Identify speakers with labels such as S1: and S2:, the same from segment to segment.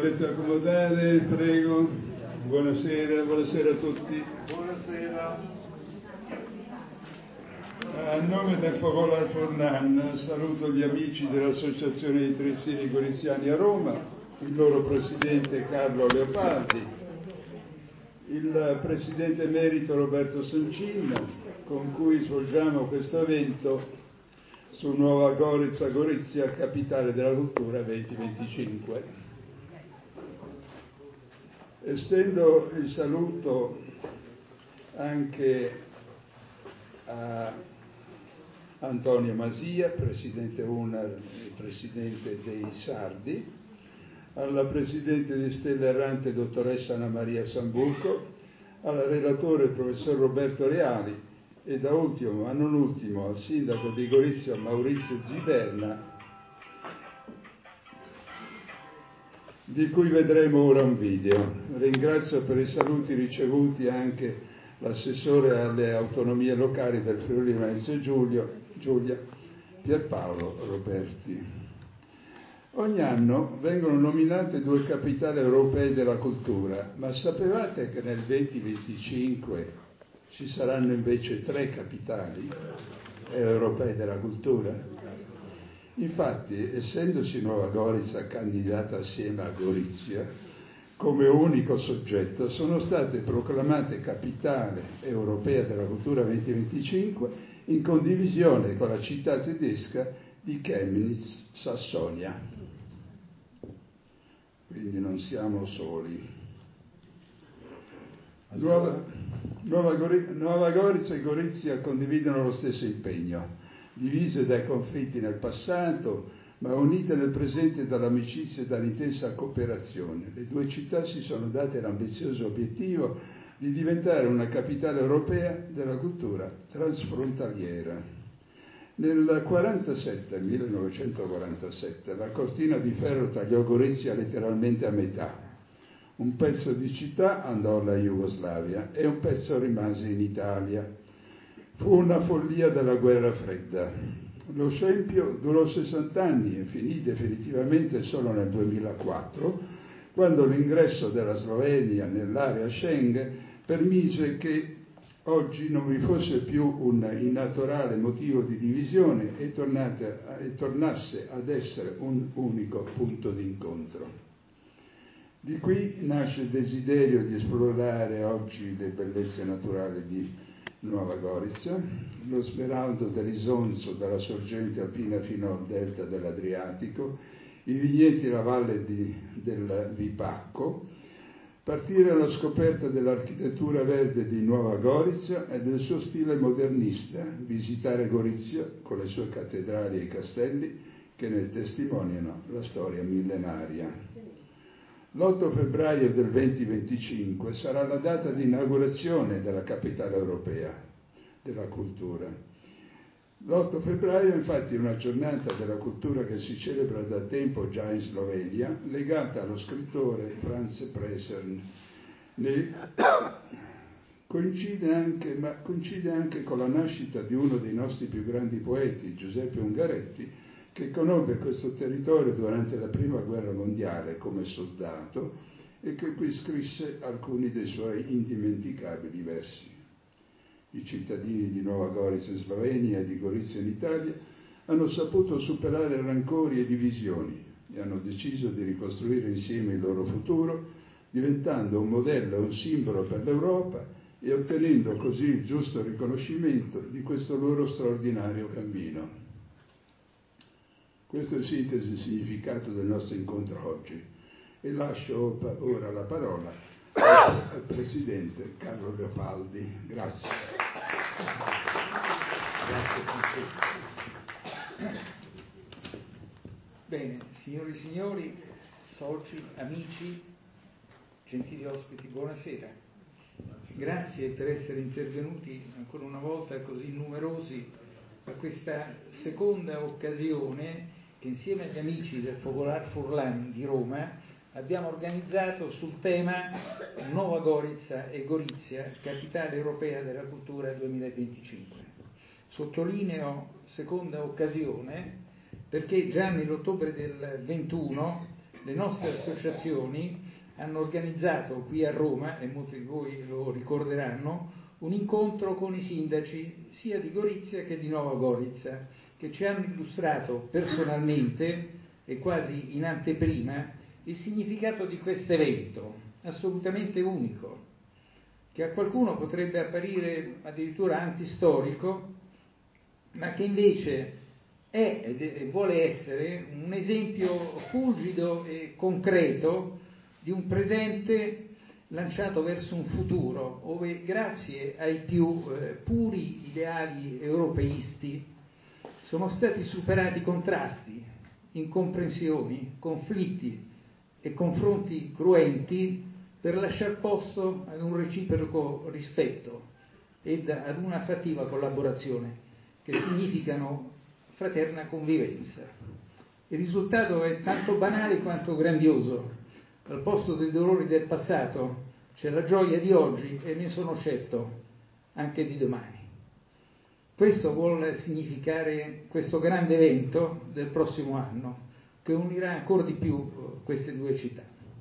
S1: Potete accomodare, prego. Buonasera, buonasera a tutti.
S2: Buonasera.
S1: A nome del Focolare Furlan saluto gli amici dell'Associazione dei Triestini Goriziani a Roma, il loro presidente Carlo Leopaldi, il presidente emerito Roberto Sancin, con cui svolgiamo questo evento su Nuova Gorizia, Gorizia, capitale della cultura 2025. Estendo il saluto anche a Antonio Masia, presidente UNAR e presidente dei Sardi, alla presidente di Stella Errante dottoressa Anna Maria Sambuco, al relatore professor Roberto Reali e da ultimo, ma non ultimo, al sindaco di Gorizia Maurizio Ziberna, di cui vedremo ora un video. Ringrazio per i saluti ricevuti anche l'assessore alle autonomie locali del Friuli Venezia Giulia, Pierpaolo Roberti. Ogni anno vengono nominate 2 capitali europee della cultura, ma sapevate che nel 2025 ci saranno invece 3 capitali europee della cultura? Infatti, essendosi Nuova Gorizia candidata assieme a Gorizia, come unico soggetto, sono state proclamate capitale europea della cultura 2025 in condivisione con la città tedesca di Chemnitz, Sassonia. Quindi non siamo soli. Nuova Gorizia e Gorizia condividono lo stesso impegno, divise dai conflitti nel passato, ma unite nel presente dall'amicizia e dall'intensa cooperazione. Le 2 città si sono date l'ambizioso obiettivo di diventare una capitale europea della cultura transfrontaliera. Nel 1947, la cortina di ferro tagliò Gorizia letteralmente a metà. Un pezzo di città andò alla Jugoslavia e un pezzo rimase in Italia. Fu una follia della guerra fredda. Lo scempio durò 60 anni e finì definitivamente solo nel 2004, quando l'ingresso della Slovenia nell'area Schengen permise che oggi non vi fosse più un innaturale motivo di divisione e tornasse ad essere un unico punto d'incontro. Di qui nasce il desiderio di esplorare oggi le bellezze naturali di Nuova Gorizia, lo smeraldo dell'Isonzo dalla sorgente alpina fino al delta dell'Adriatico, i vigneti e la valle del Vipacco, partire alla scoperta dell'architettura verde di Nuova Gorizia e del suo stile modernista, visitare Gorizia con le sue cattedrali e castelli che ne testimoniano la storia millenaria. L'8 febbraio del 2025 sarà la data di inaugurazione della capitale europea della cultura. L'8 febbraio infatti è una giornata della cultura che si celebra da tempo già in Slovenia, legata allo scrittore Franz Presern. Coincide anche con la nascita di uno dei nostri più grandi poeti, Giuseppe Ungaretti, che conobbe questo territorio durante la Prima Guerra Mondiale come soldato e che qui scrisse alcuni dei suoi indimenticabili versi. I cittadini di Nuova Gorizia in Slovenia e di Gorizia in Italia hanno saputo superare rancori e divisioni e hanno deciso di ricostruire insieme il loro futuro, diventando un modello e un simbolo per l'Europa e ottenendo così il giusto riconoscimento di questo loro straordinario cammino. Questo è in sintesi il significato del nostro incontro oggi e lascio ora la parola al Presidente Carlo Leopaldi. Grazie.
S3: Bene, signori e signori, soci, amici, gentili ospiti, buonasera. Grazie per essere intervenuti ancora una volta così numerosi a questa seconda occasione che insieme agli amici del Focolare Furlan di Roma abbiamo organizzato sul tema Nuova Gorizia e Gorizia, capitale europea della cultura 2025. Sottolineo seconda occasione perché già nell'ottobre del 21 le nostre associazioni hanno organizzato qui a Roma, e molti di voi lo ricorderanno, un incontro con i sindaci sia di Gorizia che di Nova Gorizia, che ci hanno illustrato personalmente e quasi in anteprima il significato di questo evento, assolutamente unico, che a qualcuno potrebbe apparire addirittura antistorico, ma che invece è e vuole essere un esempio fulgido e concreto di un presente lanciato verso un futuro, dove grazie ai più puri ideali europeisti sono stati superati contrasti, incomprensioni, conflitti e confronti cruenti per lasciar posto ad un reciproco rispetto ed ad una fattiva collaborazione che significano fraterna convivenza. Il risultato è tanto banale quanto grandioso. Al posto dei dolori del passato c'è la gioia di oggi e ne sono certo anche di domani. Questo vuol significare questo grande evento del prossimo anno, che unirà ancora di più queste due città.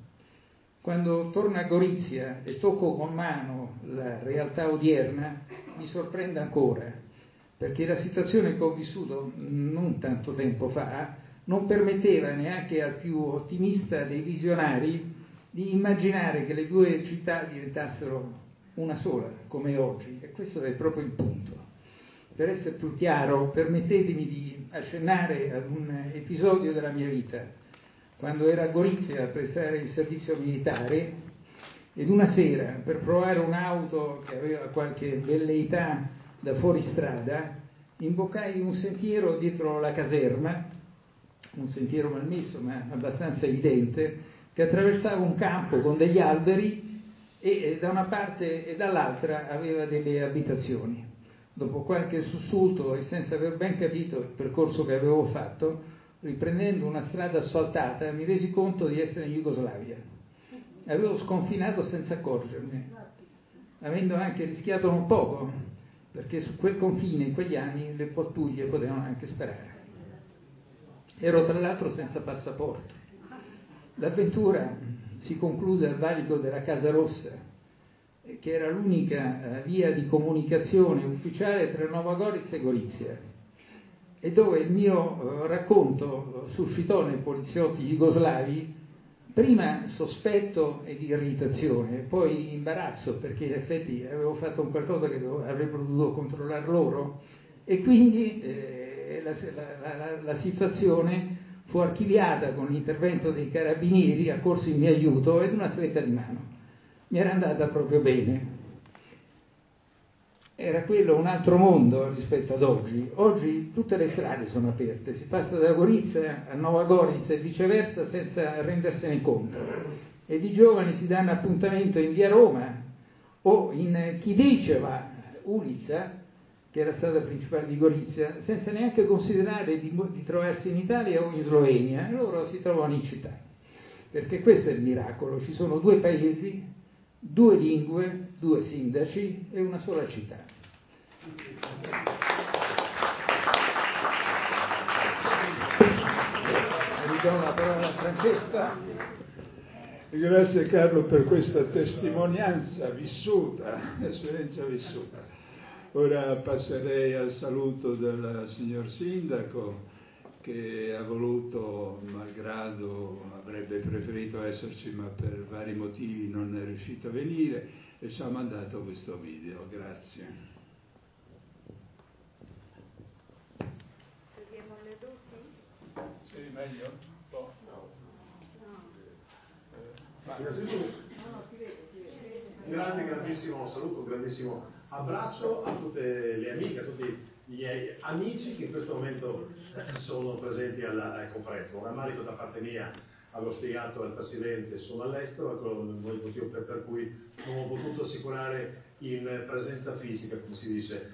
S3: Quando torno a Gorizia e tocco con mano la realtà odierna, mi sorprende ancora, perché la situazione che ho vissuto non tanto tempo fa non permetteva neanche al più ottimista dei visionari di immaginare che le due città diventassero una sola, come oggi, e questo è proprio il punto. Per essere più chiaro, permettetemi di accennare ad un episodio della mia vita, quando ero a Gorizia a prestare il servizio militare, ed una sera, per provare un'auto che aveva qualche velleità da fuoristrada, imboccai un sentiero dietro la caserma, un sentiero malmesso ma abbastanza evidente, che attraversava un campo con degli alberi e da una parte e dall'altra aveva delle abitazioni. Dopo qualche sussulto e senza aver ben capito il percorso che avevo fatto, riprendendo una strada asfaltata, mi resi conto di essere in Jugoslavia. Avevo sconfinato senza accorgermi, avendo anche rischiato non poco, perché su quel confine in quegli anni le pattuglie potevano anche sparare. Ero tra l'altro senza passaporto. L'avventura si concluse al valico della Casa Rossa, che era l'unica via di comunicazione ufficiale tra Nova Gorizia e Gorizia, e dove il mio racconto suscitò nei poliziotti jugoslavi prima sospetto ed irritazione, poi imbarazzo, perché in effetti avevo fatto un qualcosa che avrebbero dovuto controllare loro, e quindi la situazione fu archiviata con l'intervento dei carabinieri accorsi in mio aiuto ed una stretta di mano. Mi era andata proprio bene. Era quello un altro mondo rispetto ad oggi. Oggi tutte le strade sono aperte, si passa da Gorizia a Nova Gorizia e viceversa senza rendersene conto. Ed i giovani si danno appuntamento in via Roma o in Kidiceva ulica, che è la strada principale di Gorizia, senza neanche considerare di trovarsi in Italia o in Slovenia, e loro si trovano in città. Perché questo è il miracolo, ci sono due paesi, due lingue, due sindaci e una sola città. Ridò la parola a Francesca.
S1: Grazie Carlo per questa testimonianza vissuta, esperienza vissuta. Ora passerei al saluto del signor Sindaco, che ha voluto, malgrado avrebbe preferito esserci, ma per vari motivi non è riuscito a venire, e ci ha mandato questo video. Grazie.
S2: Vediamo le luci?
S1: Sì, meglio? Un po'?
S2: No.
S4: Un grandissimo saluto, un grandissimo abbraccio a tutte le amiche, a tutti i miei amici che in questo momento sono presenti alla conferenza. Un rammarico da parte mia, avevo spiegato al Presidente, sono all'estero, ecco il motivo per cui non ho potuto assicurare in presenza fisica, come si dice,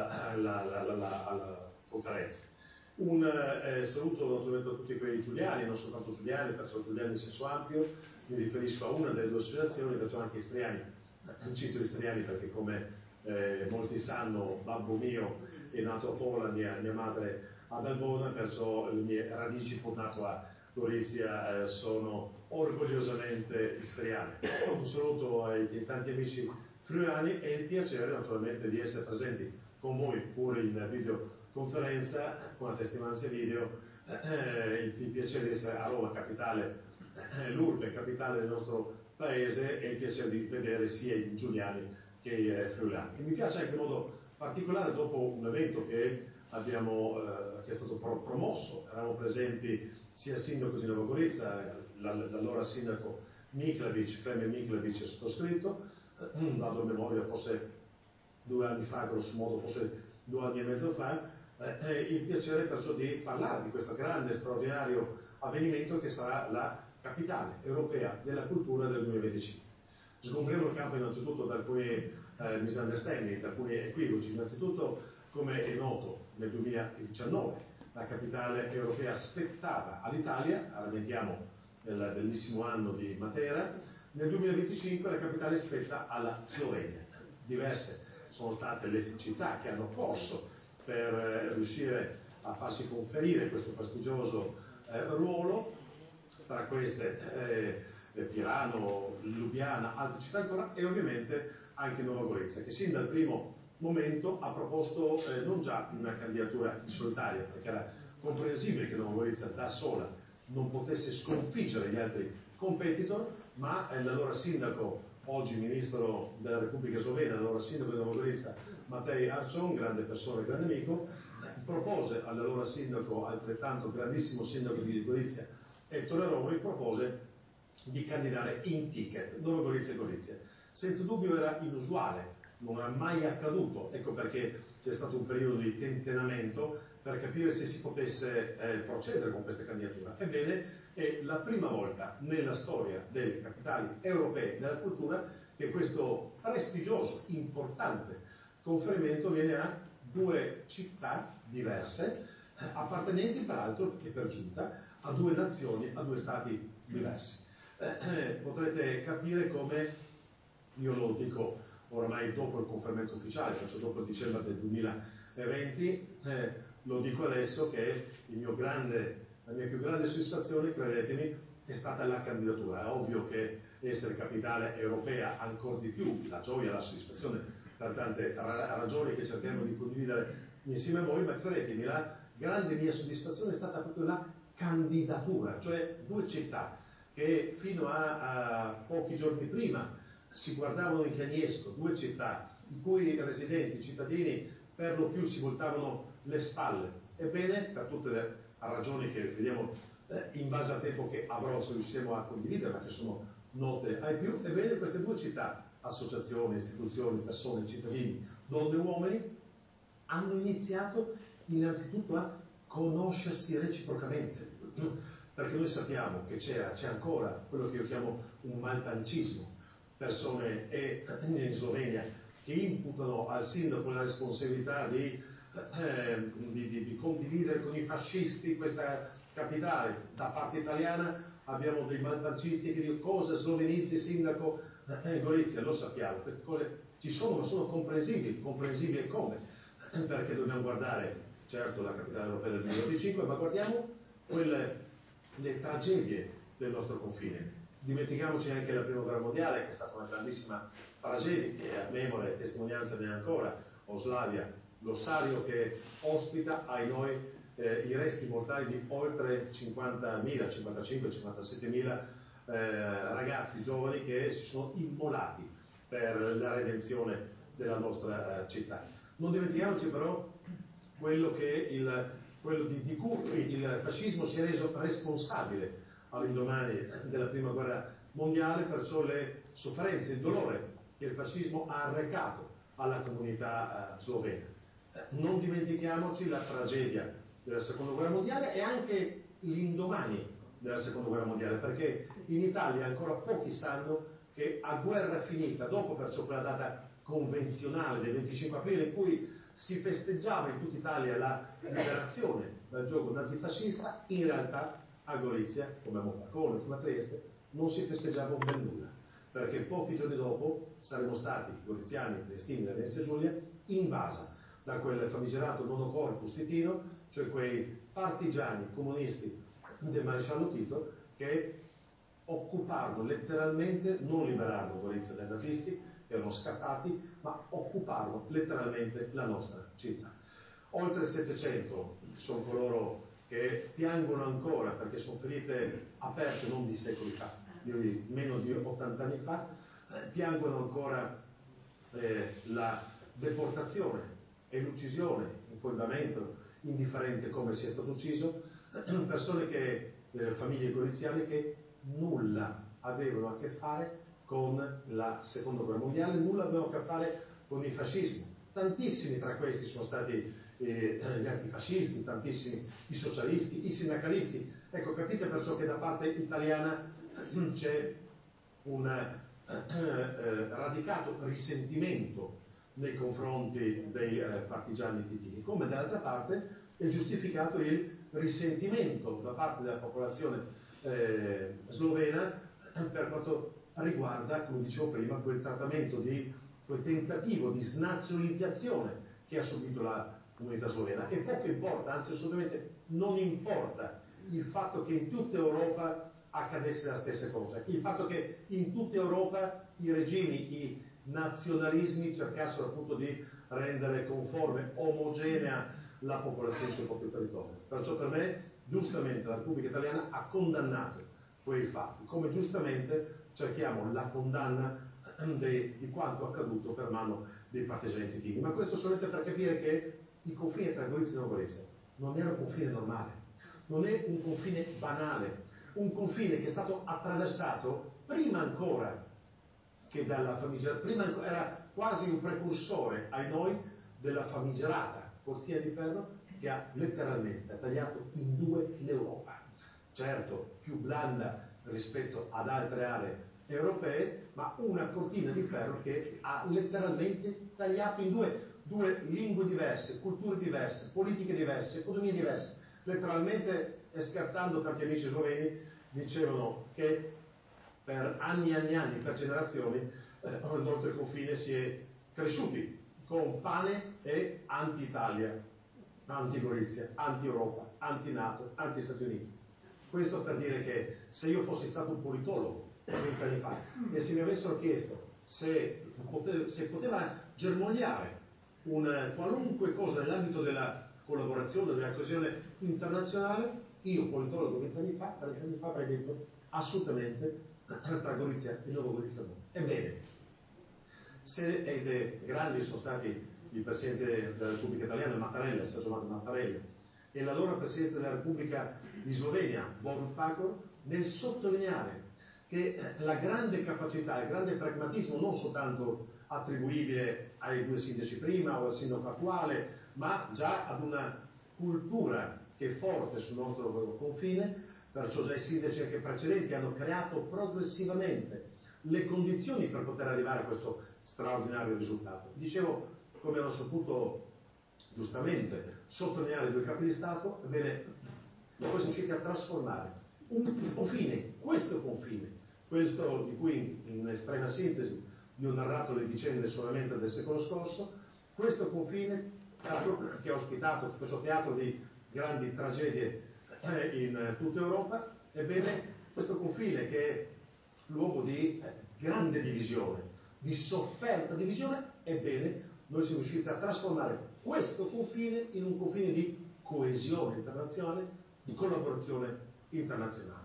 S4: alla conferenza. Un saluto naturalmente a tutti quei giuliani, non soltanto giuliani, perciò giuliani in senso ampio, mi riferisco a una delle due associazioni, perciò anche istriani, cito istriani perché come molti sanno, babbo mio è nato a Pola, mia madre ad Albona, perciò le mie radici fu nato a Gorizia sono orgogliosamente istriani. Un saluto ai tanti amici friulani e il piacere naturalmente di essere presenti con voi pure in videoconferenza con la testimonianza video, il piacere di essere a Roma, capitale, l'urbe capitale del nostro paese, e il piacere di vedere sia i giuliani che i friulani. E mi piace anche in modo particolare dopo un evento che è stato promosso, eravamo presenti sia il sindaco di Nova Gorica, l'allora sindaco Miklavic, Klemen Miklavic, è sottoscritto, vado a memoria, forse 2 anni fa, grosso modo, forse 2 anni e mezzo fa, il piacere perciò di parlare di questo grande, straordinario avvenimento che sarà la capitale europea della cultura del 2025. Sgombriamo il campo innanzitutto da alcuni misunderstanding, da alcuni equivoci. Innanzitutto, come è noto, nel 2019 la capitale europea spettava all'Italia, rammentiamo del bellissimo anno di Matera. Nel 2025 la capitale spetta alla Slovenia. Diverse sono state le città che hanno corso per riuscire a farsi conferire questo prestigioso ruolo, tra queste Pirano, Lubiana, altre città ancora, e ovviamente anche Nova Gorica, che sin dal primo momento ha proposto non già una candidatura in solitaria, perché era comprensibile che Nova Gorica da sola non potesse sconfiggere gli altri competitor, ma l'allora sindaco, oggi ministro della Repubblica Slovena, l'allora sindaco di Nova Gorica, Matej Arčon, grande persona e grande amico, propose all'allora sindaco, altrettanto grandissimo sindaco di Gorizia, Ettore Romoli, propose di candidare in ticket Nova Gorica e Gorizia. Senza dubbio era inusuale, non era mai accaduto, ecco perché c'è stato un periodo di tentennamento per capire se si potesse procedere con questa candidatura. Ebbene, è la prima volta nella storia delle capitali europee della cultura che questo prestigioso, importante conferimento viene a 2 città diverse, appartenenti peraltro e per giunta a 2 nazioni, a 2 stati diversi. Potrete capire come, io lo dico ormai dopo il conferimento ufficiale, faccio dopo il dicembre del 2020, lo dico adesso che la mia più grande soddisfazione, credetemi, è stata la candidatura. È ovvio che essere capitale europea ancora di più, la gioia, la soddisfazione per tante ragioni che cerchiamo di condividere insieme a voi, ma credetemi, la grande mia soddisfazione è stata proprio la candidatura, cioè 2 città che fino a pochi giorni prima si guardavano in piagnesco, 2 città i cui residenti, cittadini, per lo più si voltavano le spalle. Ebbene, per tutte le ragioni che vediamo in base al tempo che avrò, se riusciremo a condividere, ma che sono note ai più, ebbene queste 2 città, associazioni, istituzioni, persone, cittadini, donne e uomini, hanno iniziato innanzitutto a conoscersi reciprocamente, perché noi sappiamo che c'è ancora quello che io chiamo un maltancismo, persone in Slovenia che imputano al sindaco la responsabilità di condividere con i fascisti questa capitale. Da parte italiana abbiamo dei maltancisti che dicono: cosa slovenizzi sindaco Gorizia? Lo sappiamo, queste cose ci sono, ma sono comprensibili come? Perché dobbiamo guardare, certo, la capitale europea del 2025, ma guardiamo le tragedie del nostro confine. Dimentichiamoci anche la Prima Guerra Mondiale, che è stata una grandissima tragedia, e a memoria e testimonianza ne è ancora Oslavia, l'ossario che ospita, ai noi, i resti mortali di oltre 50.000, 55, 57.000 ragazzi giovani che si sono immolati per la redenzione della nostra città. Non dimentichiamoci però quello di cui il fascismo si è reso responsabile all'indomani della Prima Guerra Mondiale, perciò le sofferenze, il dolore che il fascismo ha arrecato alla comunità slovena. Non dimentichiamoci la tragedia della Seconda Guerra Mondiale e anche l'indomani della Seconda Guerra Mondiale, perché in Italia ancora pochi sanno che a guerra finita, dopo perciò quella data convenzionale del 25 aprile in cui si festeggiava in tutta Italia la liberazione dal giogo nazifascista, in realtà a Gorizia, come a Monfalcone, come a Trieste, non si festeggiava un bel nulla, perché pochi giorni dopo saremmo stati, goriziani, triestini e Venezia Giulia, invasa da quel famigerato nono corpus titino, cioè quei partigiani comunisti del maresciallo Tito, che occuparono letteralmente, non liberarono Gorizia dai nazisti, che erano scappati, ma occuparono letteralmente la nostra città. Oltre 700 sono coloro che piangono ancora perché sono ferite aperte non di secoli fa, di meno di 80 anni fa, piangono ancora la deportazione e l'uccisione, il fondamento indifferente come sia stato ucciso, persone che, famiglie goriziane che nulla avevano a che fare con la seconda guerra mondiale, nulla avevano a che fare con il fascismo. Tantissimi tra questi sono stati gli antifascisti, tantissimi i socialisti, i sindacalisti. Ecco, capite perciò che da parte italiana c'è un radicato risentimento nei confronti dei partigiani titini, come dall'altra parte è giustificato il risentimento da parte della popolazione slovena per quanto riguarda, come dicevo prima, quel trattamento quel tentativo di snazionalizzazione che ha subito la comunità slovena. E poco importa, anzi assolutamente non importa il fatto che in tutta Europa accadesse la stessa cosa, il fatto che in tutta Europa i regimi, i nazionalismi cercassero appunto di rendere conforme, omogenea la popolazione sul proprio territorio. Perciò per me, giustamente, la Repubblica Italiana ha condannato quei fatti, come giustamente cerchiamo la condanna di quanto accaduto per mano dei partigiani titini. Ma questo solamente per capire che il confine tra Gorizia e Novgorizia non era un confine normale, non è un confine banale, un confine che è stato attraversato prima ancora che dalla famigerata, prima era quasi un precursore ai noi della famigerata cortina di ferro che ha letteralmente tagliato in due l'Europa. Certo, più blanda rispetto ad altre aree europee, ma una cortina di ferro che ha letteralmente tagliato in due lingue diverse, culture diverse, politiche diverse, economie diverse. Letteralmente, e scherzando perché amici sloveni dicevano che per anni e anni e anni, per generazioni, oltre il confine si è cresciuti con pane e anti-Italia, anti-Gorizia, anti-Europa, anti-NATO, anti-Stati Uniti. Questo per dire che se io fossi stato un politologo 20 anni fa e se mi avessero chiesto se poteva germogliare un qualunque cosa nell'ambito della collaborazione, della coesione internazionale, io politologo 20 anni fa avrei detto assolutamente tra Gorizia e Nuova Gorizia no. Ebbene, se grandi sono stati il Presidente della Repubblica Italiana Mattarella, Sergio Mattarella, e l'allora Presidente della Repubblica di Slovenia, Borut Pahor, nel sottolineare che la grande capacità, il grande pragmatismo non soltanto attribuibile ai due sindaci prima o al sindaco attuale, ma già ad una cultura che è forte sul nostro confine, perciò già i sindaci anche precedenti hanno creato progressivamente le condizioni per poter arrivare a questo straordinario risultato. Dicevo, come hanno saputo giustamente sottolineare i due capi di Stato, ebbene, poi siamo riusciti a trasformare un confine, questo di cui in estrema sintesi vi ho narrato le vicende solamente del secolo scorso, questo confine che ha ospitato, questo teatro di grandi tragedie in tutta Europa, ebbene questo confine che è luogo di grande divisione, di sofferta divisione, ebbene noi siamo riusciti a trasformare questo confine in un confine di coesione internazionale, di collaborazione internazionale.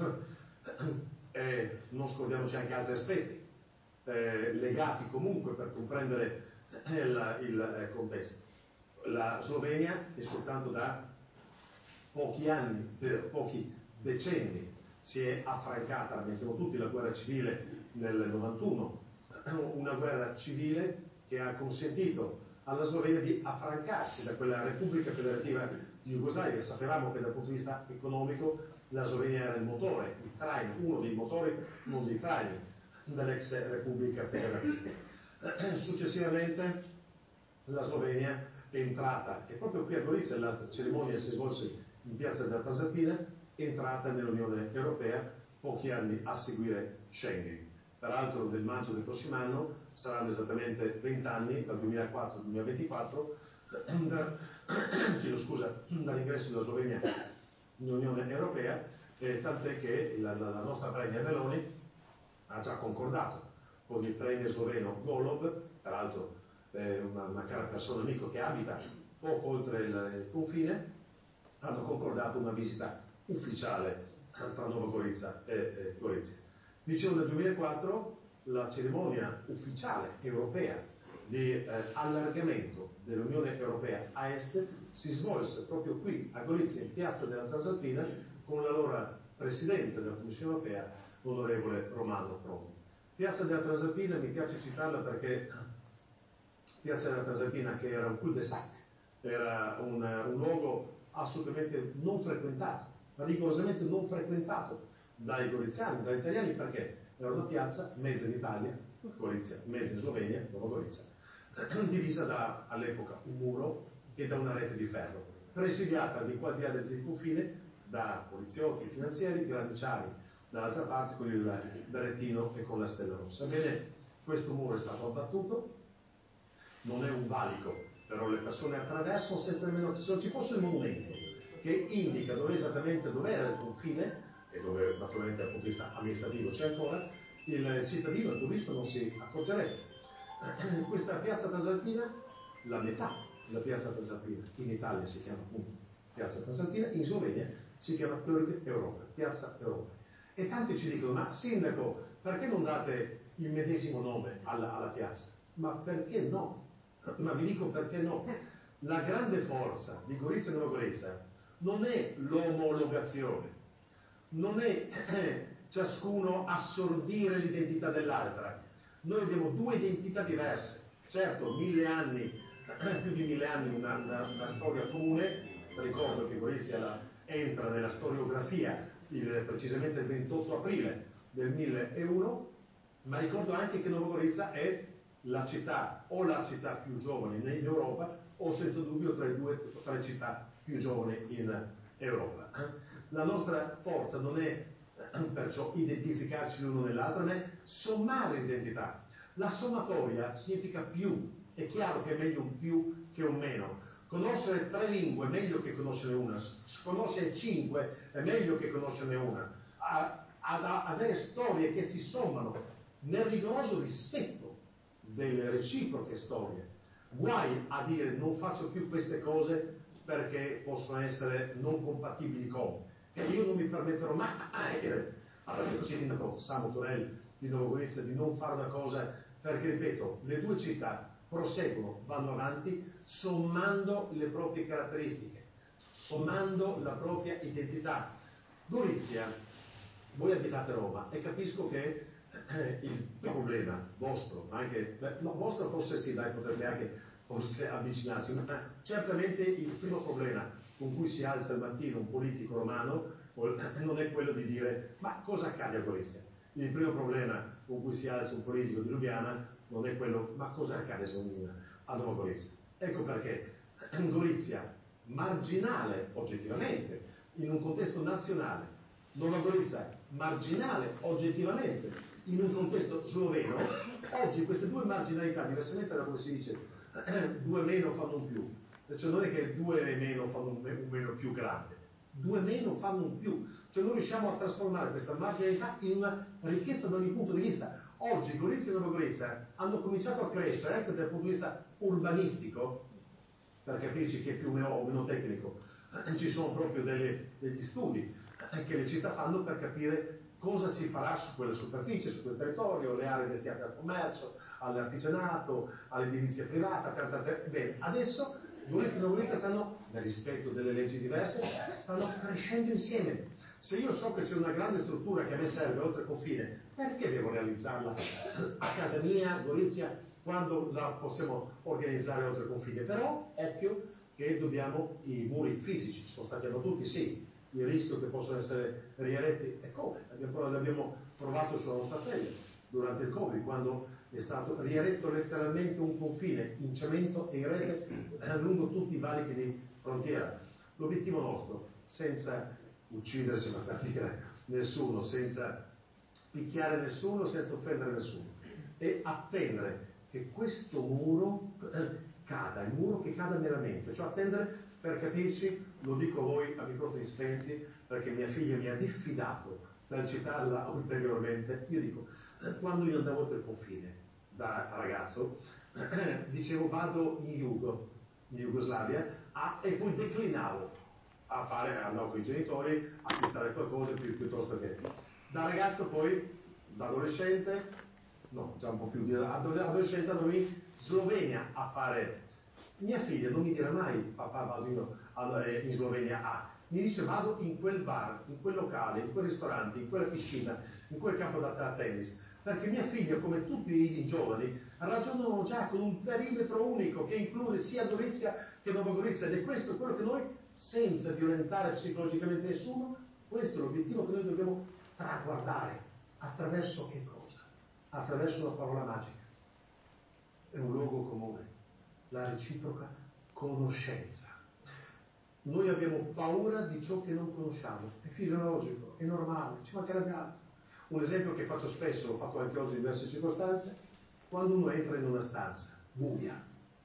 S4: Non scordiamoci anche altri aspetti legati comunque per comprendere il contesto. La Slovenia è soltanto da pochi anni, pochi decenni, si è affrancata, mettiamo tutti, la guerra civile nel 91, una guerra civile che ha consentito alla Slovenia di affrancarsi da quella Repubblica Federativa di Jugoslavia. Sapevamo che dal punto di vista economico la Slovenia era il motore, il traino, uno dei motori, uno dei traini dell'ex Repubblica Federativa. Successivamente la Slovenia è entrata, e proprio qui a Gorizia la cerimonia si svolse in piazza della Pasapina, è entrata nell'Unione Europea pochi anni a seguire Schengen. Peraltro nel maggio del prossimo anno saranno esattamente 20 anni, dal 2004 al 2024, dall'ingresso della Slovenia l'Unione Europea, tant'è che la nostra Premier Meloni ha già concordato con il Premier sloveno Golob, tra l'altro una cara persona, amico che abita poco oltre il confine, hanno concordato una visita ufficiale tra Nova Gorica e Gorizia. Dicevo, nel 2004 la cerimonia ufficiale europea di allargamento dell'Unione Europea a Est si svolse proprio qui a Gorizia, in piazza della Transalpina, con l'allora Presidente della Commissione Europea, l'onorevole Romano Prodi. Piazza della Transalpina mi piace citarla perché Piazza della Transalpina, che era un cul-de-sac, era un luogo assolutamente non frequentato, rigorosamente non frequentato dai goriziani, dagli italiani, perché era una piazza mezza in Italia, Gorizia, mezza in Slovenia, Nova Gorizia, divisa da all'epoca un muro e da una rete di ferro, presidiata di qua di là del confine da poliziotti, finanzieri, graniciari dall'altra parte con il berrettino e con la stella rossa. Bene, questo muro è stato abbattuto, non è un valico, però le persone attraversano senza nemmeno, se non ci fosse il monumento che indica esattamente dove era il confine, e dove naturalmente dal punto di vista amministrativo c'è ancora, il cittadino, il turista non si accorgerebbe. Questa piazza Transalpina, la metà della piazza Transalpina, in Italia si chiama appunto piazza Transalpina, in Slovenia si chiama Trg Europa, piazza Europa. E tanti ci dicono, ma sindaco, perché non date il medesimo nome alla piazza? Ma perché no? Ma vi dico perché no. La grande forza di Gorizia e Nova Gorizia non è l'omologazione, non è ciascuno assorbire l'identità dell'altra. Noi abbiamo due identità diverse, certo, 1000 anni, più di 1000 anni, una storia comune. Ricordo che Gorizia entra nella storiografia precisamente il 28 aprile del 1001, ma ricordo anche che Nova Gorizia è la città più giovane in Europa, o senza dubbio tra le città più giovani in Europa. La nostra forza non è perciò identificarci l'uno nell'altro, ma è sommare l'identità. La sommatoria significa più. È chiaro che è meglio un più che un meno. Conoscere 3 lingue è meglio che conoscere una, conoscere 5 è meglio che conoscerne una. Avere storie che si sommano nel rigoroso rispetto delle reciproche storie. Guai a dire non faccio più queste cose perché possono essere non compatibili con. E io non mi permetterò mai al sindaco Samo Torelli di Nova Gorizia di non fare una cosa, perché ripeto, le due città proseguono, vanno avanti sommando le proprie caratteristiche, sommando la propria identità. Gorizia, voi abitate a Roma e capisco che il problema vostro, ma anche vostro forse sì, dai, potrebbe anche forse avvicinarsi, ma certamente il primo problema con cui si alza al mattino un politico romano non è quello di dire ma cosa accade a Gorizia. Il primo problema con cui si alza un politico di Lubiana non è quello ma cosa accade a Nova Gorizia. Ecco perché Gorizia, marginale oggettivamente in un contesto nazionale, Nova Gorizia marginale oggettivamente in un contesto sloveno, oggi queste due marginalità, diversamente da come si dice 2 meno fanno un più, cioè non è che 2 meno fanno un meno più grande, 2 meno fanno un più, cioè noi riusciamo a trasformare questa marginalità in una ricchezza da ogni punto di vista. Oggi Gorizia e Nova Gorizia hanno cominciato a crescere anche dal punto di vista urbanistico, per capirci che è più o meno tecnico, ci sono proprio degli studi che le città fanno per capire cosa si farà su quella superficie, su quel territorio, le aree destinate al commercio, all'artigianato, all'edilizia privata, bene, adesso Gorizia e Nova Gorizia stanno, nel rispetto delle leggi diverse, stanno crescendo insieme. Se io so che c'è una grande struttura che a me serve oltre il confine, perché devo realizzarla a casa mia, Gorizia, quando la possiamo organizzare oltre il confine? Però, occhio, che dobbiamo, i muri fisici sono stati abbattuti, sì, il rischio che possono essere rieretti, e come? L'abbiamo provato sulla nostra pelle durante il Covid, quando è stato rieretto letteralmente un confine in cemento e in rete lungo tutti i valichi di frontiera. L'obiettivo nostro, senza uccidersi, ma per dire nessuno, senza picchiare nessuno, senza offendere nessuno, è attendere che questo muro cada, il muro che cada nella mente, cioè attendere Per capirci, lo dico a voi a microfoni spenti, perché mia figlia mi ha diffidato per citarla ulteriormente. Io dico, quando io andavo oltre il confine da ragazzo, dicevo vado in Jugoslavia, e poi declinavo andavo con i genitori a acquistare qualcosa piuttosto che. Da ragazzo poi, da adolescente, no, già un po' più di adolescente, andavo in Slovenia a fare. Mia figlia non mi dirà mai, papà vado in Slovenia mi dice vado in quel bar, in quel locale, in quel ristorante, in quella piscina, in quel campo da tennis, perché mia figlia, come tutti i giovani, ragionano già con un perimetro unico che include sia Gorizia che Nova Gorizia, ed è questo quello che noi, senza violentare psicologicamente nessuno, questo è l'obiettivo che noi dobbiamo traguardare. Attraverso che cosa? Attraverso una parola magica. È un luogo comune, la reciproca conoscenza. Noi abbiamo paura di ciò che non conosciamo, è fisiologico, è normale, ci mancherebbe altro. Un esempio che faccio spesso, l'ho fatto anche oggi in diverse circostanze: quando uno entra in una stanza buia,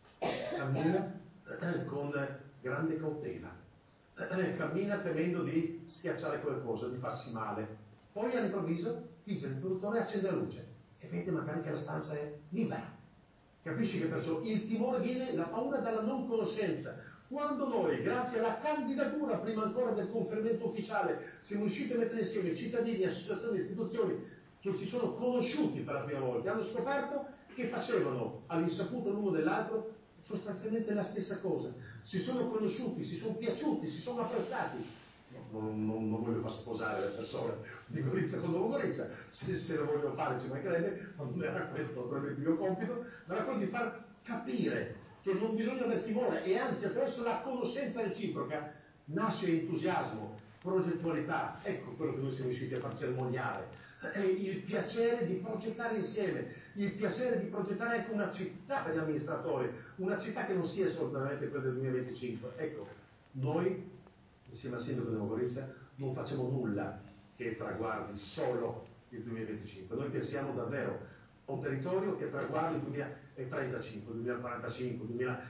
S4: cammina con grande cautela, cammina temendo di schiacciare qualcosa, di farsi male, poi all'improvviso dice l'interruttore, accende la luce e vede magari che la stanza è libera. Capisci che perciò il timore viene, la paura dalla non conoscenza. Quando noi, grazie alla candidatura, prima ancora del conferimento ufficiale, siamo riusciti a mettere insieme cittadini, associazioni, istituzioni che si sono conosciuti per la prima volta, hanno scoperto che facevano all'insaputa l'uno dell'altro sostanzialmente la stessa cosa, si sono conosciuti, si sono piaciuti, si sono apprezzati. Non voglio far sposare le persone di Gorizia con Nuova Gorizia, se lo voglio fare ci mancherebbe, ma non era questo naturalmente il mio compito, ma era quello di far capire che non bisogna aver timore, e anzi attraverso la conoscenza reciproca nasce entusiasmo, progettualità. Ecco quello che noi siamo riusciti a far germogliare, il piacere di progettare insieme, il piacere di progettare anche una città per gli amministratori, una città che non sia soltanto quella del 2025. Ecco, noi insieme al sindaco di Nuova Gorizia non facciamo nulla che traguardi solo il 2025, noi pensiamo davvero a un territorio che traguardi il 2035, 2045,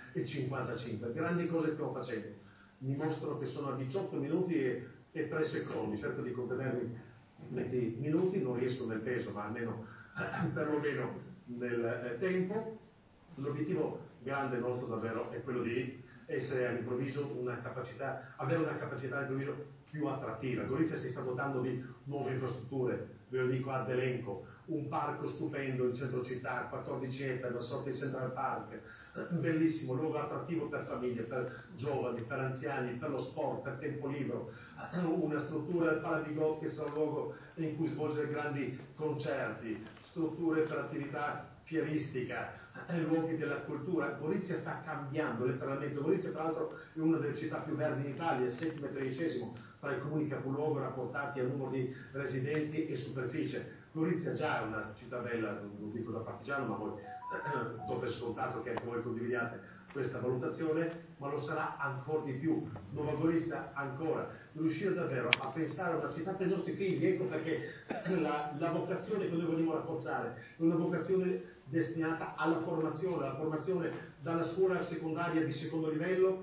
S4: 2055, grandi cose stiamo facendo. Mi mostrano che sono a 18 minuti e 3 secondi, cerco di contenermi 20 minuti, non riesco nel peso, ma almeno perlomeno nel tempo. L'obiettivo grande nostro davvero è quello di essere all'improvviso avere una capacità all'improvviso più attrattiva. Gorizia si sta dotando di nuove infrastrutture, ve lo dico ad elenco: un parco stupendo in centro città, 14 ettari, una sorta di Central Park, bellissimo, luogo attrattivo per famiglie, per giovani, per anziani, per lo sport, per tempo libero, una struttura, il Palabigot, che sarà un luogo in cui svolgere grandi concerti, strutture per attività fieristica, luoghi della cultura. Gorizia sta cambiando letteralmente. Gorizia tra l'altro è una delle città più verdi in Italia, il 7° e 13° tra i comuni capoluogo rapportati al numero di residenti e superficie. Gorizia già è una città bella, lo dico da partigiano, ma voi do per scontato che anche voi condividiate questa valutazione, ma lo sarà ancora di più. Nuova Gorizia ancora. Riuscire davvero a pensare a una città per i nostri figli, ecco perché la vocazione che noi vogliamo rafforzare è una vocazione destinata alla formazione dalla scuola secondaria di secondo livello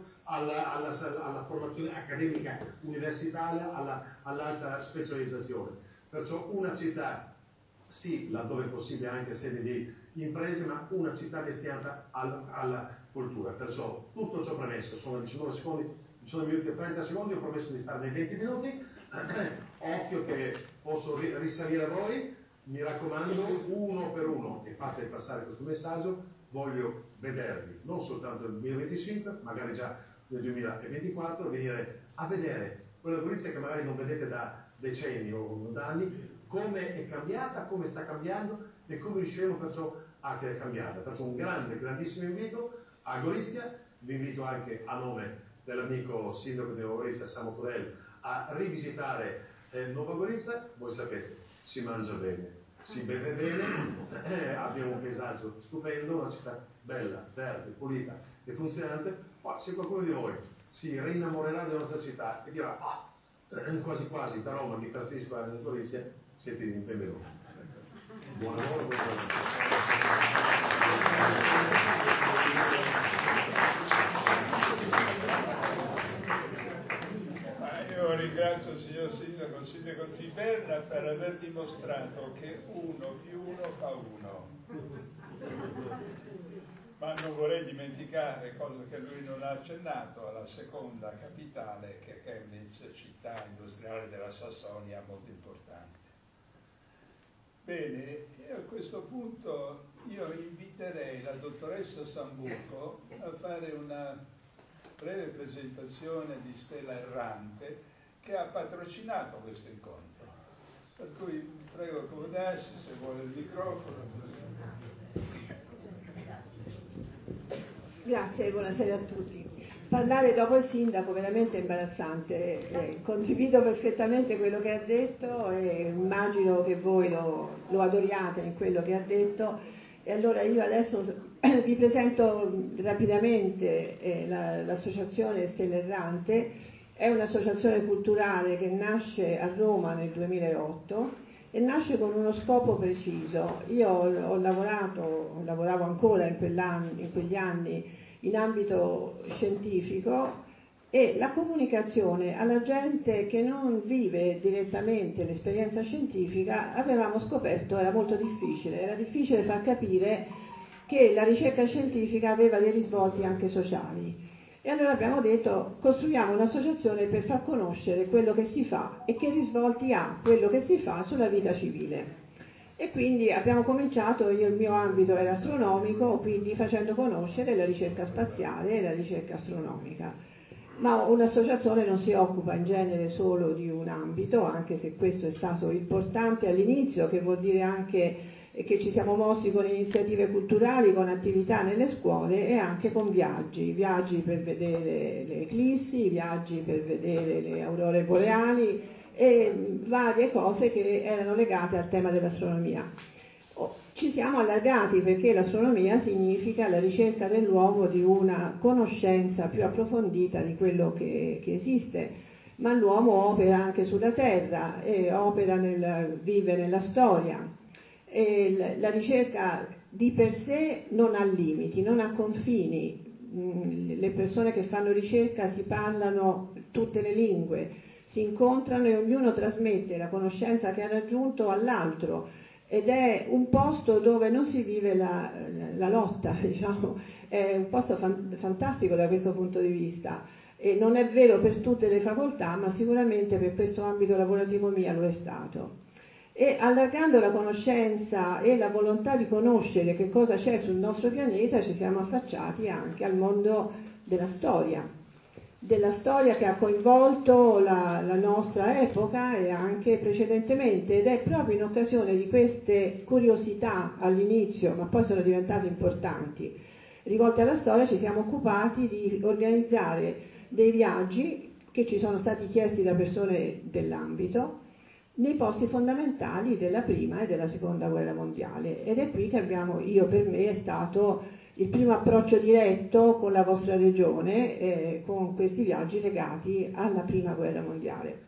S4: alla formazione accademica universitaria, all'alta specializzazione. Perciò una città, sì, laddove è possibile anche sede di imprese, ma una città destinata alla cultura. Perciò tutto ciò premesso, sono 19 secondi, 19 minuti e 30 secondi, ho promesso di stare nei 20 minuti, occhio che posso risalire a voi, mi raccomando, uno per uno, e fate passare questo messaggio, voglio vedervi, non soltanto nel 2025, magari già nel 2024, venire a vedere quella Gorizia che magari non vedete da decenni o da anni, come è cambiata, come sta cambiando e come riusciremo perciò a cambiarla. Perciò un grandissimo invito a Gorizia, vi invito anche a nome dell'amico sindaco di Nuova Gorizia, Samo Turel, a rivisitare Nuova Gorizia. Voi sapete, si mangia bene, si beve bene, abbiamo un paesaggio stupendo, una città bella, verde, pulita e funzionante. Poi se qualcuno di voi si rinnamorerà della nostra città e dirà quasi quasi da Roma mi trasferisco a Gorizia, siete benvenuti. Buon lavoro, buon lavoro.
S1: Berna per aver dimostrato che 1 più 1 fa 1. Ma non vorrei dimenticare, cosa che lui non ha accennato, alla seconda capitale, che è Chemnitz, città industriale della Sassonia molto importante. Bene, e a questo punto io inviterei la dottoressa Sambuco a fare una breve presentazione di Stella Errante, che ha patrocinato questo incontro. Per cui prego accomodarsi, se vuole il microfono.
S5: Grazie, buonasera a tutti. Parlare dopo il sindaco è veramente imbarazzante, condivido perfettamente quello che ha detto e immagino che voi lo adoriate in quello che ha detto, e allora io adesso vi presento rapidamente l'associazione Stella Errante. È un'associazione culturale che nasce a Roma nel 2008 e nasce con uno scopo preciso. Io lavoravo ancora in quegli anni in ambito scientifico, e la comunicazione alla gente che non vive direttamente l'esperienza scientifica, avevamo scoperto, era molto difficile. Era difficile far capire che la ricerca scientifica aveva dei risvolti anche sociali. E allora abbiamo detto: costruiamo un'associazione per far conoscere quello che si fa e che risvolti ha quello che si fa sulla vita civile. E quindi abbiamo cominciato, il mio ambito era astronomico, quindi facendo conoscere la ricerca spaziale e la ricerca astronomica. Ma un'associazione non si occupa in genere solo di un ambito, anche se questo è stato importante all'inizio, che vuol dire anche che ci siamo mossi con iniziative culturali, con attività nelle scuole e anche con viaggi per vedere le eclissi, viaggi per vedere le aurore boreali e varie cose che erano legate al tema dell'astronomia. Ci siamo allargati perché l'astronomia significa la ricerca dell'uomo di una conoscenza più approfondita di quello che esiste, ma l'uomo opera anche sulla Terra e vive nella storia. E la ricerca di per sé non ha limiti, non ha confini. Le persone che fanno ricerca si parlano tutte le lingue, si incontrano e ognuno trasmette la conoscenza che ha raggiunto all'altro, ed è un posto dove non si vive la lotta, diciamo. È un posto fantastico da questo punto di vista, e non è vero per tutte le facoltà, ma sicuramente per questo ambito lavorativo mio lo è stato. E allargando la conoscenza e la volontà di conoscere che cosa c'è sul nostro pianeta, ci siamo affacciati anche al mondo della storia che ha coinvolto la nostra epoca e anche precedentemente, ed è proprio in occasione di queste curiosità all'inizio, ma poi sono diventate importanti, rivolte alla storia, ci siamo occupati di organizzare dei viaggi che ci sono stati chiesti da persone dell'ambito nei posti fondamentali della prima e della seconda guerra mondiale, ed è qui che per me è stato il primo approccio diretto con la vostra regione, con questi viaggi legati alla prima guerra mondiale.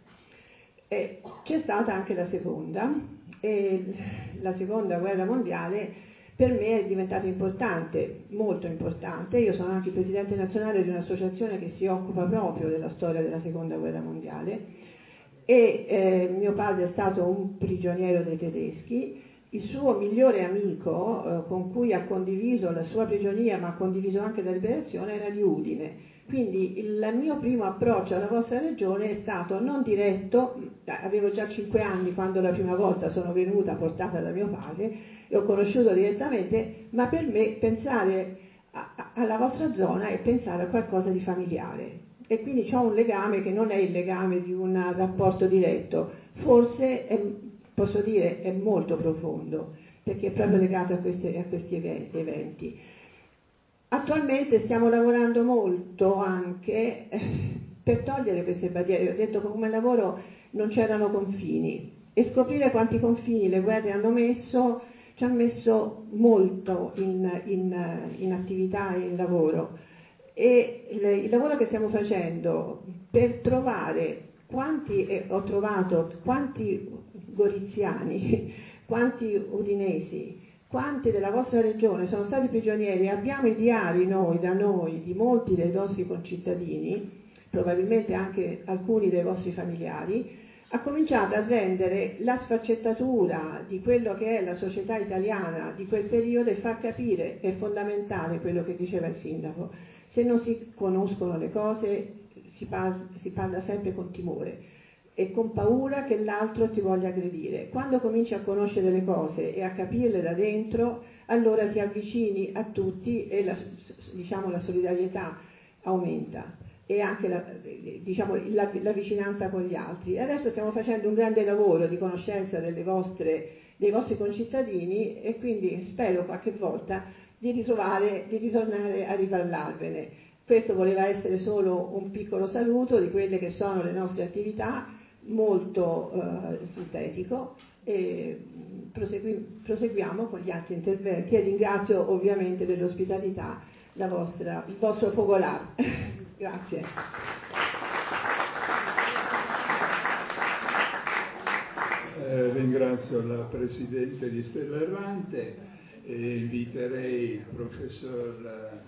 S5: C'è stata anche la seconda, e la seconda guerra mondiale per me è diventata importante, molto importante. Io sono anche presidente nazionale di un'associazione che si occupa proprio della storia della seconda guerra mondiale, e mio padre è stato un prigioniero dei tedeschi. Il suo migliore amico, con cui ha condiviso la sua prigionia, ma ha condiviso anche la liberazione, era di Udine. Quindi il mio primo approccio alla vostra regione è stato non diretto. Avevo già 5 anni quando la prima volta sono venuta portata da mio padre e ho conosciuto direttamente, ma per me pensare alla vostra zona è pensare a qualcosa di familiare. E quindi ho un legame che non è il legame di un rapporto diretto, forse posso dire è molto profondo, perché è proprio legato a questi eventi. Attualmente stiamo lavorando molto anche per togliere queste barriere. Io ho detto che come lavoro non c'erano confini, e scoprire quanti confini le guerre hanno messo ci ha messo molto in attività e in lavoro. E il lavoro che stiamo facendo per trovare ho trovato quanti goriziani, quanti udinesi, quanti della vostra regione sono stati prigionieri. Abbiamo i diari da noi di molti dei vostri concittadini, probabilmente anche alcuni dei vostri familiari. ha cominciato a rendere la sfaccettatura di quello che è la società italiana di quel periodo e far capire, è fondamentale quello che diceva il sindaco, se non si conoscono le cose si parla sempre con timore e con paura che l'altro ti voglia aggredire. Quando cominci a conoscere le cose e a capirle da dentro, allora ti avvicini a tutti e la solidarietà aumenta e anche la vicinanza con gli altri. Adesso stiamo facendo un grande lavoro di conoscenza dei vostri concittadini e quindi spero qualche volta di ritornare a riparlarvene. Questo voleva essere solo un piccolo saluto di quelle che sono le nostre attività, molto sintetico, e proseguiamo con gli altri interventi e ringrazio ovviamente dell'ospitalità il vostro focolare. Grazie.
S1: Ringrazio la Presidente di Stella Errante e inviterei il Professor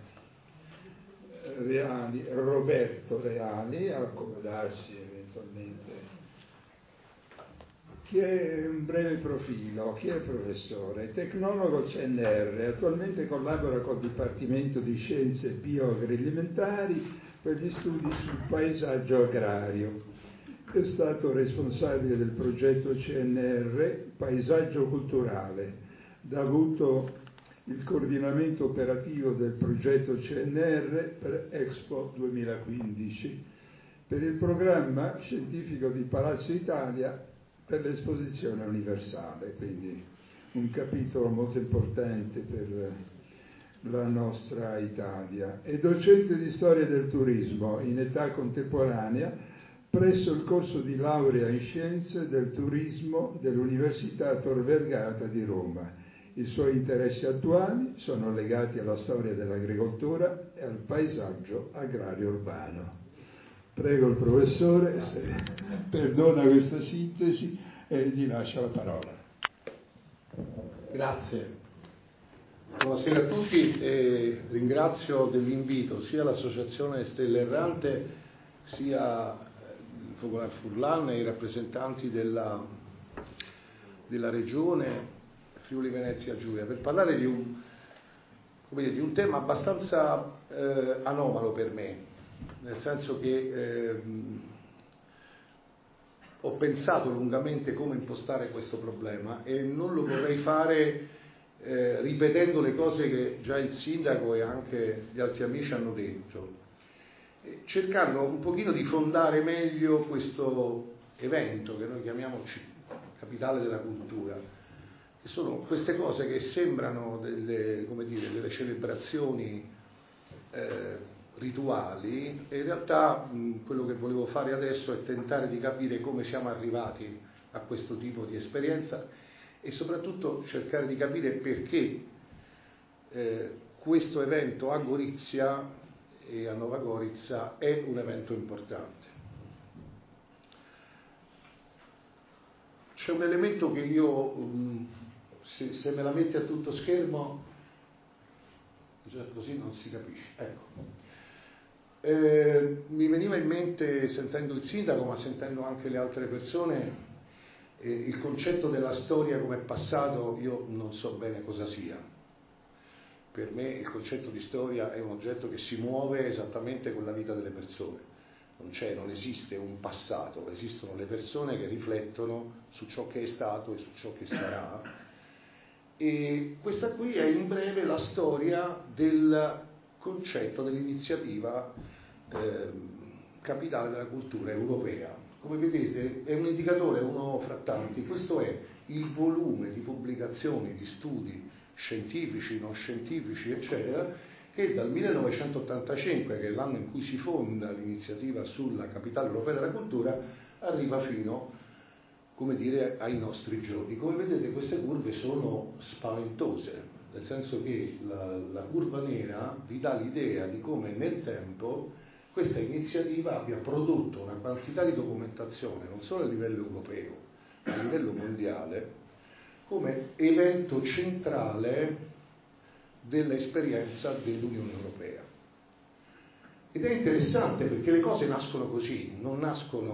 S1: Roberto Reali a accomodarsi eventualmente. Chi è un breve profilo? Chi è il professore? Tecnologo CNR, attualmente collabora col Dipartimento di Scienze Bioagroalimentari per gli studi sul paesaggio agrario. È stato responsabile del progetto CNR Paesaggio Culturale, ha avuto il coordinamento operativo del progetto CNR per Expo 2015, per il programma scientifico di Palazzo Italia per l'esposizione universale, quindi un capitolo molto importante per la nostra Italia. È docente di storia del turismo in età contemporanea presso il corso di laurea in scienze del turismo dell'Università Tor Vergata di Roma. I suoi interessi attuali sono legati alla storia dell'agricoltura e al paesaggio agrario urbano. Prego il professore, se perdona questa sintesi, e gli lascio la parola.
S6: Grazie. Buonasera a tutti e ringrazio dell'invito sia l'Associazione Stella Errante sia il Focolare Furlan e i rappresentanti della Regione Friuli Venezia Giulia per parlare di un tema abbastanza anomalo per me, nel senso che ho pensato lungamente come impostare questo problema e non lo vorrei fare ripetendo le cose che già il sindaco e anche gli altri amici hanno detto, cercando un pochino di fondare meglio questo evento che noi chiamiamo Capitale della Cultura, che sono queste cose che sembrano delle celebrazioni rituali e in realtà quello che volevo fare adesso è tentare di capire come siamo arrivati a questo tipo di esperienza e soprattutto cercare di capire perché questo evento a Gorizia e a Nova Gorizia è un evento importante. C'è un elemento che io, se me la metti a tutto schermo, così non si capisce. Ecco. Mi veniva in mente, sentendo il sindaco, ma sentendo anche le altre persone, il concetto della storia come passato, io non so bene cosa sia. Per me il concetto di storia è un oggetto che si muove esattamente con la vita delle persone. Non esiste un passato, esistono le persone che riflettono su ciò che è stato e su ciò che sarà. E questa qui è in breve la storia del concetto dell'iniziativa Capitale della Cultura Europea. Come vedete è un indicatore, uno fra tanti. Questo è il volume di pubblicazioni, di studi scientifici, non scientifici, eccetera, che dal 1985, che è l'anno in cui si fonda l'iniziativa sulla Capitale Europea della Cultura, arriva fino, come dire, ai nostri giorni. Come vedete queste curve sono spaventose, nel senso che la curva nera vi dà l'idea di come nel tempo questa iniziativa abbia prodotto una quantità di documentazione, non solo a livello europeo, ma a livello mondiale, come evento centrale dell'esperienza dell'Unione Europea. Ed è interessante perché le cose nascono così, non nascono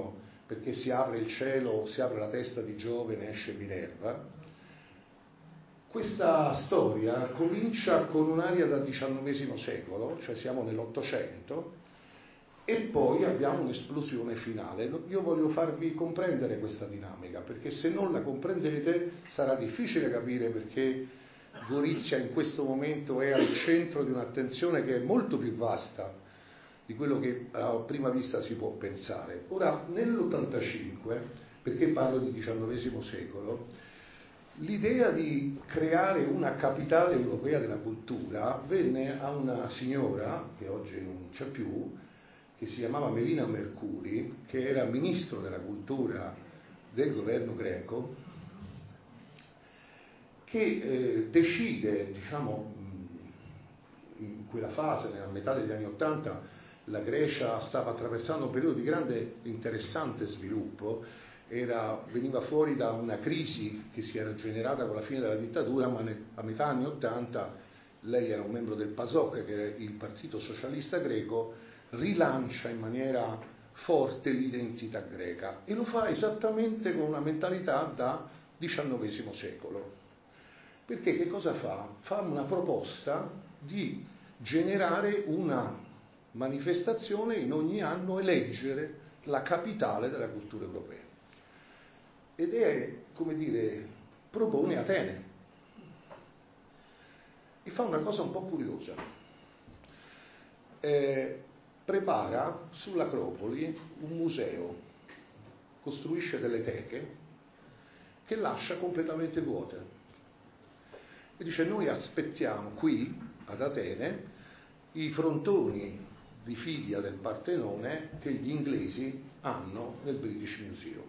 S6: perché si apre il cielo, si apre la testa di Giove, ne esce Minerva. Questa storia comincia con un'aria dal XIX secolo, cioè siamo nell'Ottocento, e poi abbiamo un'esplosione finale. Io voglio farvi comprendere questa dinamica, perché se non la comprendete sarà difficile capire perché Gorizia in questo momento è al centro di un'attenzione che è molto più vasta di quello che a prima vista si può pensare. Ora, nell'85, perché parlo di XIX secolo, l'idea di creare una capitale europea della cultura venne a una signora, che oggi non c'è più, che si chiamava Melina Mercuri, che era ministro della cultura del governo greco, che decide, diciamo, in quella fase, nella metà degli anni '80, la Grecia stava attraversando un periodo di grande interessante sviluppo, veniva fuori da una crisi che si era generata con la fine della dittatura, ma a metà anni '80 lei era un membro del PASOK, che era il Partito Socialista Greco, rilancia in maniera forte l'identità greca e lo fa esattamente con una mentalità da XIX secolo. Perché che cosa fa? Fa una proposta di generare una manifestazione in ogni anno, eleggere la capitale della cultura europea. Ed è, come dire, propone Atene. E fa una cosa un po' curiosa. Prepara sull'Acropoli un museo, costruisce delle teche che lascia completamente vuote. E dice: noi aspettiamo qui, ad Atene, i frontoni di Fidia del Partenone che gli inglesi hanno nel British Museum.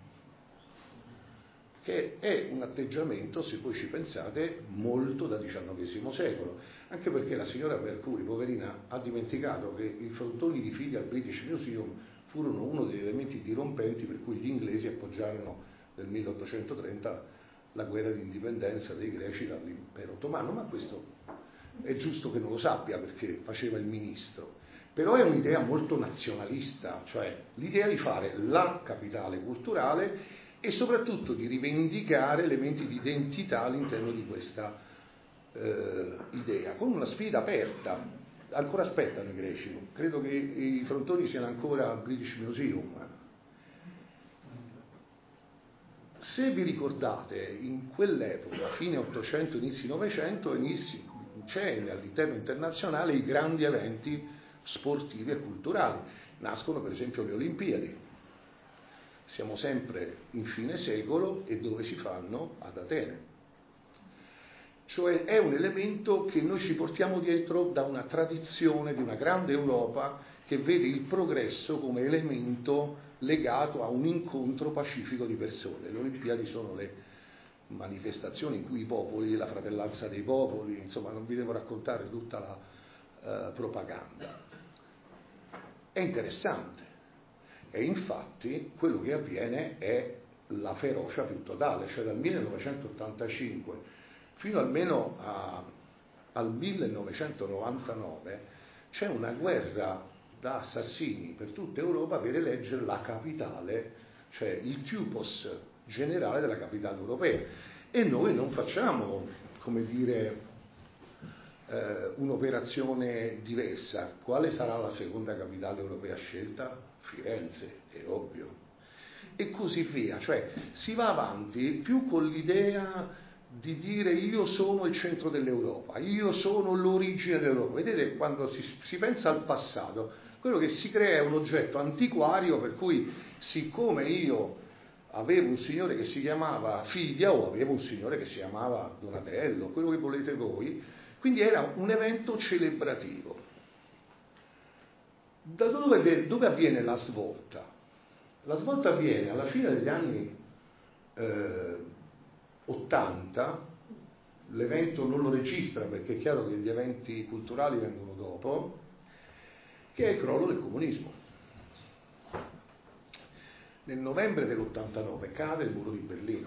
S6: Che è un atteggiamento, se voi ci pensate, molto da XIX secolo, anche perché la signora Mercuri, poverina, ha dimenticato che i frontoni di Fidia al British Museum furono uno degli elementi dirompenti per cui gli inglesi appoggiarono nel 1830 la guerra di indipendenza dei greci dall'impero ottomano, ma questo è giusto che non lo sappia perché faceva il ministro. Però è un'idea molto nazionalista, cioè l'idea di fare la capitale culturale e soprattutto di rivendicare elementi di identità all'interno di questa idea, con una sfida aperta. Ancora aspettano i greci, credo che i frontoni siano ancora al British Museum. Se vi ricordate, in quell'epoca, fine 800, inizi 900, c'è all'interno internazionale i grandi eventi sportivi e culturali. Nascono per esempio le Olimpiadi. Siamo sempre in fine secolo e dove si fanno? Ad Atene. Cioè è un elemento che noi ci portiamo dietro da una tradizione di una grande Europa che vede il progresso come elemento legato a un incontro pacifico di persone. Le Olimpiadi sono le manifestazioni in cui i popoli, la fratellanza dei popoli, insomma non vi devo raccontare tutta la propaganda. È interessante e infatti quello che avviene è la ferocia più totale, cioè dal 1985 fino almeno al 1999 c'è una guerra da assassini per tutta Europa per eleggere la capitale, cioè il typos generale della capitale europea. E noi non facciamo, come dire, un'operazione diversa. Quale sarà la seconda capitale europea scelta? Firenze, è ovvio. E così via, cioè si va avanti più con l'idea di dire io sono il centro dell'Europa, io sono l'origine dell'Europa. Vedete, quando si pensa al passato, quello che si crea è un oggetto antiquario per cui, siccome io avevo un signore che si chiamava Fidia o avevo un signore che si chiamava Donatello, quello che volete voi, quindi era un evento celebrativo. Da dove avviene la svolta? La svolta avviene alla fine degli anni 80, l'evento non lo registra perché è chiaro che gli eventi culturali vengono dopo, che è il crollo del comunismo. Nel novembre dell'89 cade il muro di Berlino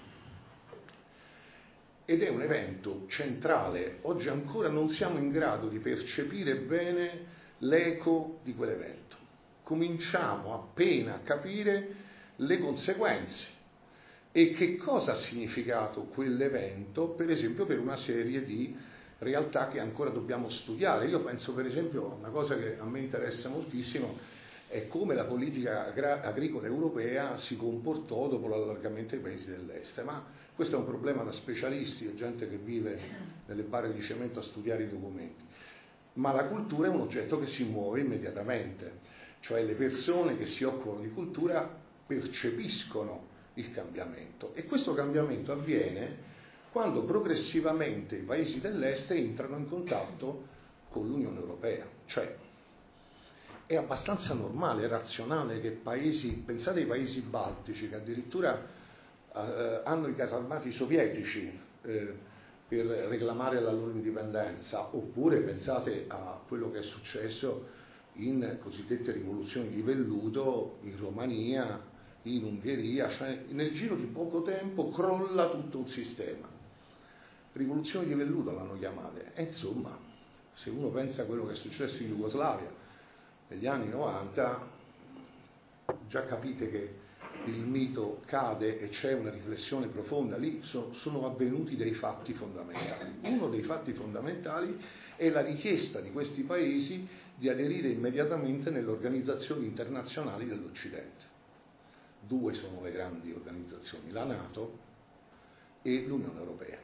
S6: ed è un evento centrale. Oggi ancora non siamo in grado di percepire bene l'eco di quell'evento. cominciamo appena a capire le conseguenze e che cosa ha significato quell'evento, per esempio per una serie di realtà che ancora dobbiamo studiare. Io penso per esempio, una cosa che a me interessa moltissimo, è come la politica agricola europea si comportò dopo l'allargamento ai paesi dell'est, ma questo è un problema da specialisti, è gente che vive nelle barre di cemento a studiare i documenti. Ma la cultura è un oggetto che si muove immediatamente, cioè le persone che si occupano di cultura percepiscono il cambiamento, e questo cambiamento avviene quando progressivamente i paesi dell'est entrano in contatto con l'Unione Europea. Cioè è abbastanza normale, razionale che paesi, pensate ai paesi baltici che addirittura hanno i carri armati sovietici per reclamare la loro indipendenza, oppure pensate a quello che è successo in cosiddette rivoluzioni di velluto in Romania, in Ungheria, cioè nel giro di poco tempo crolla tutto un sistema. Rivoluzioni di velluto l'hanno chiamate, e insomma, se uno pensa a quello che è successo in Jugoslavia negli anni 90, già capite che il mito cade e c'è una riflessione profonda. Lì sono avvenuti dei fatti fondamentali. Uno dei fatti fondamentali è la richiesta di questi paesi di aderire immediatamente nelle organizzazioni internazionali dell'Occidente. Due sono le grandi organizzazioni, la NATO e l'Unione Europea.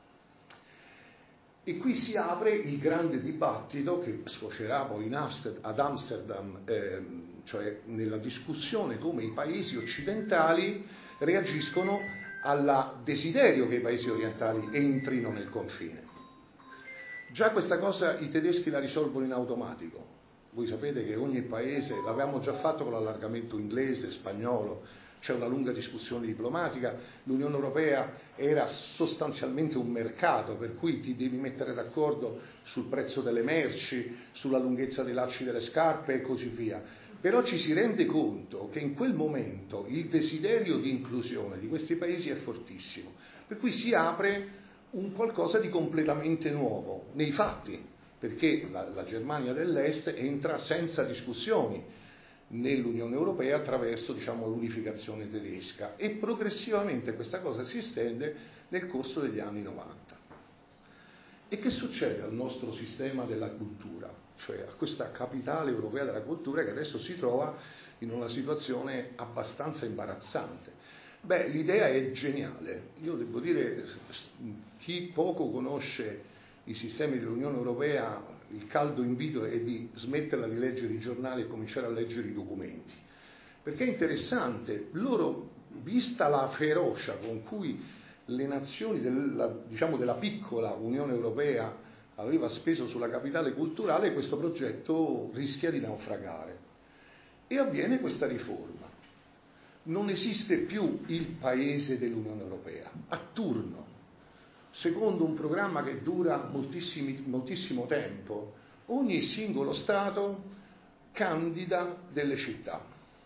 S6: E qui si apre il grande dibattito che sfocerà poi ad Amsterdam, cioè nella discussione come i paesi occidentali reagiscono al desiderio che i paesi orientali entrino nel confine. Già questa cosa i tedeschi la risolvono in automatico. Voi sapete che ogni paese, l'avevamo già fatto con l'allargamento inglese, spagnolo, c'è una lunga discussione diplomatica, l'Unione Europea era sostanzialmente un mercato, per cui ti devi mettere d'accordo sul prezzo delle merci, sulla lunghezza dei lacci delle scarpe e così via. Però ci si rende conto che in quel momento il desiderio di inclusione di questi paesi è fortissimo, per cui si apre un qualcosa di completamente nuovo nei fatti, perché la Germania dell'Est entra senza discussioni nell'Unione Europea attraverso, diciamo, l'unificazione tedesca, e progressivamente questa cosa si estende nel corso degli anni 90. E che succede al nostro sistema della cultura, cioè a questa capitale europea della cultura che adesso si trova in una situazione abbastanza imbarazzante? Beh, l'idea è geniale. Io devo dire, chi poco conosce i sistemi dell'Unione Europea, il caldo invito è di smetterla di leggere i giornali e cominciare a leggere i documenti, perché è interessante. Loro, vista la ferocia con cui le nazioni della piccola Unione Europea aveva speso sulla capitale culturale, questo progetto rischia di naufragare e avviene questa riforma. Non esiste più il paese dell'Unione Europea, a turno, secondo un programma che dura moltissimo tempo, ogni singolo Stato candida delle città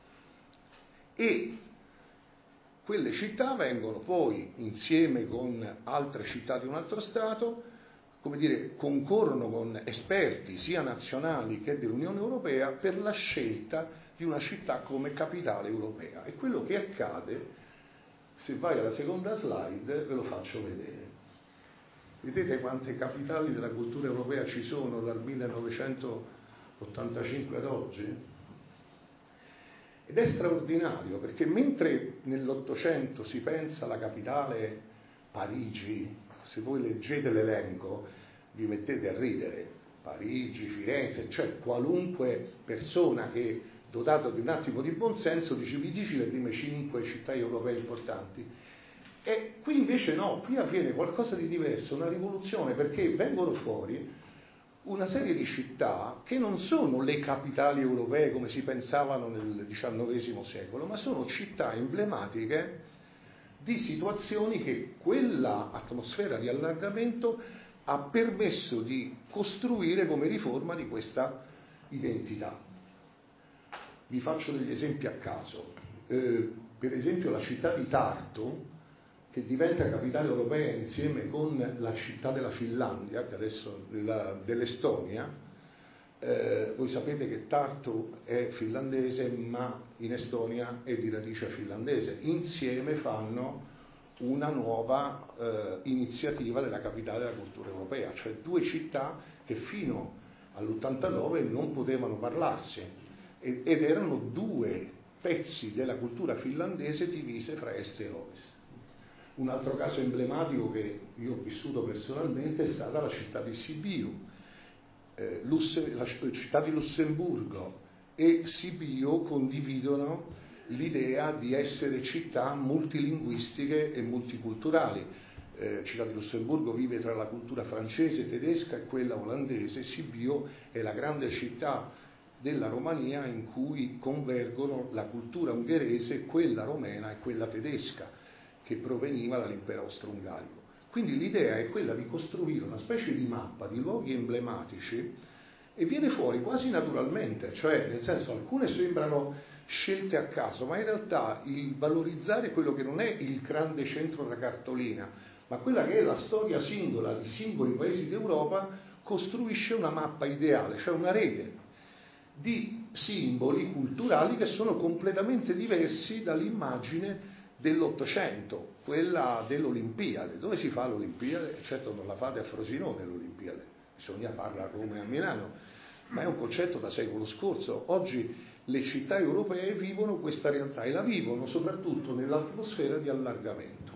S6: e quelle città vengono poi, insieme con altre città di un altro Stato, come dire, concorrono con esperti sia nazionali che dell'Unione Europea per la scelta di una città come capitale europea. E quello che accade, se vai alla seconda slide, ve lo faccio vedere. Vedete quante capitali della cultura europea ci sono dal 1985 ad oggi? Ed è straordinario, perché mentre nell'Ottocento si pensa alla capitale Parigi, se voi leggete l'elenco vi mettete a ridere, Parigi, Firenze, cioè qualunque persona che dotato di un attimo di buonsenso dice: mi dici le prime 5 città europee importanti? E qui invece no, qui avviene qualcosa di diverso, una rivoluzione, perché vengono fuori una serie di città che non sono le capitali europee come si pensavano nel XIX secolo, ma sono città emblematiche di situazioni che quella atmosfera di allargamento ha permesso di costruire come riforma di questa identità. Vi faccio degli esempi a caso. Per esempio la città di Tartu, che diventa capitale europea insieme con la città della Finlandia, che adesso dell'Estonia, Voi sapete che Tartu è finlandese, ma in Estonia è di radice finlandese. Insieme fanno una nuova iniziativa della capitale della cultura europea, cioè due città che fino all'89 non potevano parlarsi ed erano due pezzi della cultura finlandese divise fra est e ovest. Un altro caso emblematico che io ho vissuto personalmente è stata la città di Sibiu. La città di Lussemburgo e Sibiu condividono l'idea di essere città multilinguistiche e multiculturali. Città di Lussemburgo vive tra la cultura francese, tedesca e quella olandese. Sibiu è la grande città della Romania in cui convergono la cultura ungherese, quella romena e quella tedesca, che proveniva dall'impero austro-ungarico. Quindi l'idea è quella di costruire una specie di mappa di luoghi emblematici e viene fuori quasi naturalmente, cioè nel senso alcune sembrano scelte a caso, ma in realtà il valorizzare quello che non è il grande centro da cartolina, ma quella che è la storia singola di singoli paesi d'Europa, costruisce una mappa ideale, cioè una rete di simboli culturali che sono completamente diversi dall'immagine dell'Ottocento, quella dell'Olimpiade. Dove si fa l'Olimpiade? Certo non la fate a Frosinone l'Olimpiade, bisogna farla a Roma e a Milano, ma è un concetto da secolo scorso. Oggi le città europee vivono questa realtà e la vivono soprattutto nell'atmosfera di allargamento.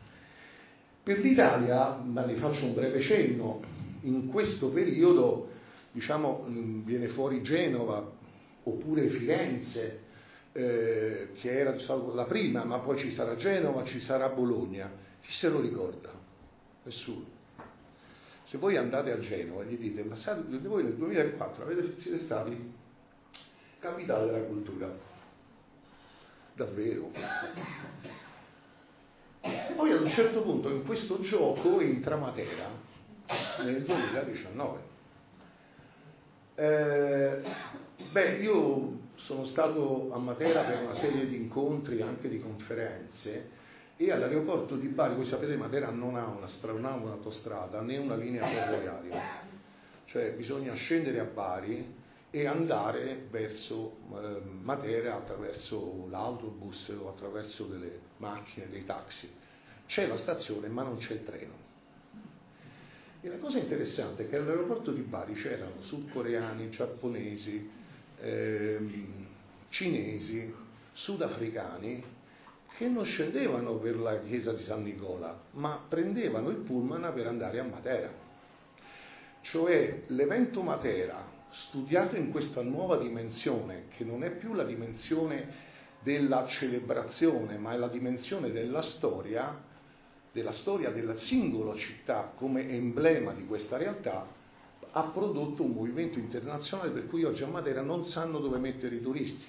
S6: Per l'Italia, ma ne faccio un breve cenno, in questo periodo viene fuori Genova oppure Firenze, che era la prima, ma poi ci sarà Genova, ci sarà Bologna. Chi se lo ricorda? Nessuno. Se voi andate a Genova e gli dite, ma voi nel 2004 siete stati capitale della cultura, davvero? Poi ad un certo punto in questo gioco entra Matera nel 2019. Io sono stato a Matera per una serie di incontri, anche di conferenze, e all'aeroporto di Bari, voi sapete Matera non ha un'autostrada né una linea ferroviaria, cioè bisogna scendere a Bari e andare verso Matera attraverso l'autobus o attraverso delle macchine, dei taxi. C'è la stazione ma non c'è il treno. E la cosa interessante è che all'aeroporto di Bari c'erano sudcoreani, giapponesi, cinesi, sudafricani che non scendevano per la chiesa di San Nicola, ma prendevano il pullman per andare a Matera. Cioè l'evento Matera, studiato in questa nuova dimensione, che non è più la dimensione della celebrazione, ma è la dimensione della storia della singola città come emblema di questa realtà, ha prodotto un movimento internazionale per cui oggi a Matera non sanno dove mettere i turisti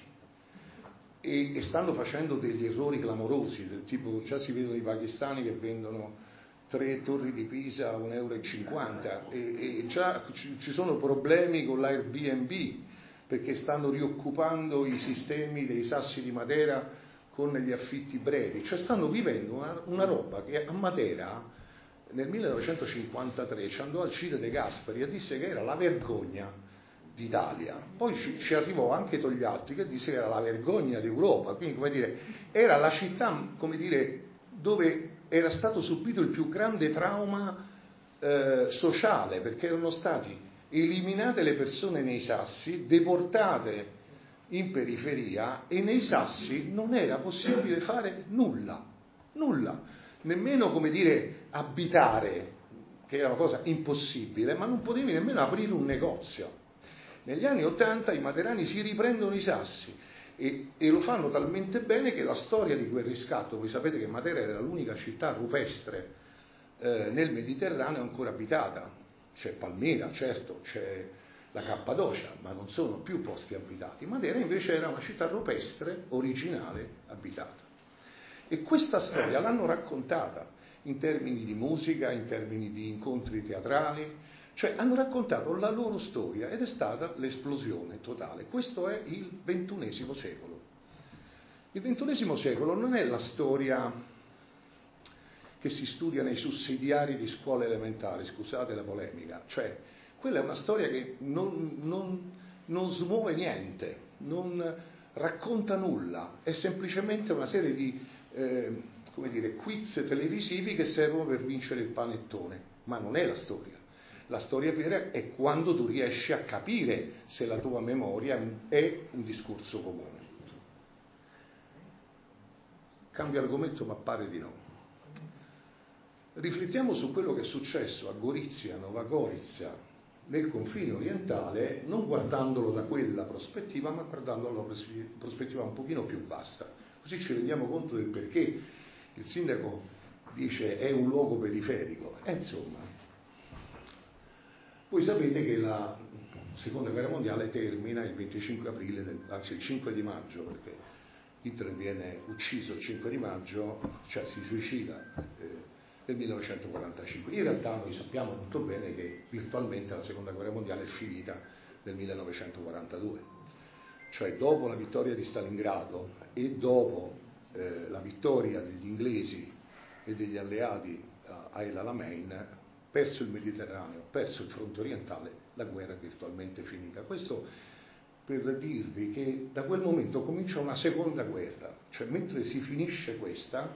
S6: e stanno facendo degli errori clamorosi, del tipo già si vedono i pakistani che vendono 3 torri di Pisa a €1,50 e già ci sono problemi con l'Airbnb perché stanno rioccupando i sistemi dei Sassi di Matera con gli affitti brevi, cioè stanno vivendo una roba che a Matera nel 1953 ci andò Alcide De Gasperi e disse che era la vergogna d'Italia, poi ci arrivò anche Togliatti che disse che era la vergogna d'Europa, quindi come dire era la città dove era stato subito il più grande trauma sociale, perché erano stati eliminate le persone nei Sassi, deportate in periferia e nei Sassi non era possibile fare nulla, nemmeno abitare, che era una cosa impossibile, ma non potevi nemmeno aprire un negozio. Negli anni '80 i materani si riprendono i Sassi e lo fanno talmente bene che la storia di quel riscatto, voi sapete che Matera era l'unica città rupestre nel Mediterraneo ancora abitata, c'è Palmira, certo, c'è la Cappadocia, ma non sono più posti abitati. Matera invece era una città rupestre, originale, abitata. E questa storia l'hanno raccontata in termini di musica, in termini di incontri teatrali, cioè hanno raccontato la loro storia ed è stata l'esplosione totale. Questo è il XXI secolo. Il XXI secolo non è la storia che si studia nei sussidiari di scuola elementare, scusate la polemica, cioè Quella è una storia che non smuove niente, non racconta nulla, è semplicemente una serie di quiz televisivi che servono per vincere il panettone, ma non è la storia. La storia vera è quando tu riesci a capire se la tua memoria è un discorso comune. Cambio argomento, ma pare di no. Riflettiamo su quello che è successo a Gorizia, Nova Gorica, nel confine orientale, non guardandolo da quella prospettiva, ma guardandolo da una prospettiva un pochino più vasta. Così ci rendiamo conto del perché il sindaco dice è un luogo periferico. Insomma, voi sapete che la seconda guerra mondiale termina il 25 aprile, anzi il 5 di maggio, perché Hitler viene ucciso il 5 di maggio, cioè si suicida nel 1945. In realtà noi sappiamo molto bene che virtualmente la seconda guerra mondiale è finita nel 1942, cioè dopo la vittoria di Stalingrado e dopo la vittoria degli inglesi e degli alleati a El Alamein, perso il Mediterraneo, perso il fronte orientale, la guerra è virtualmente finita. Questo per dirvi che da quel momento comincia una seconda guerra, cioè mentre si finisce questa,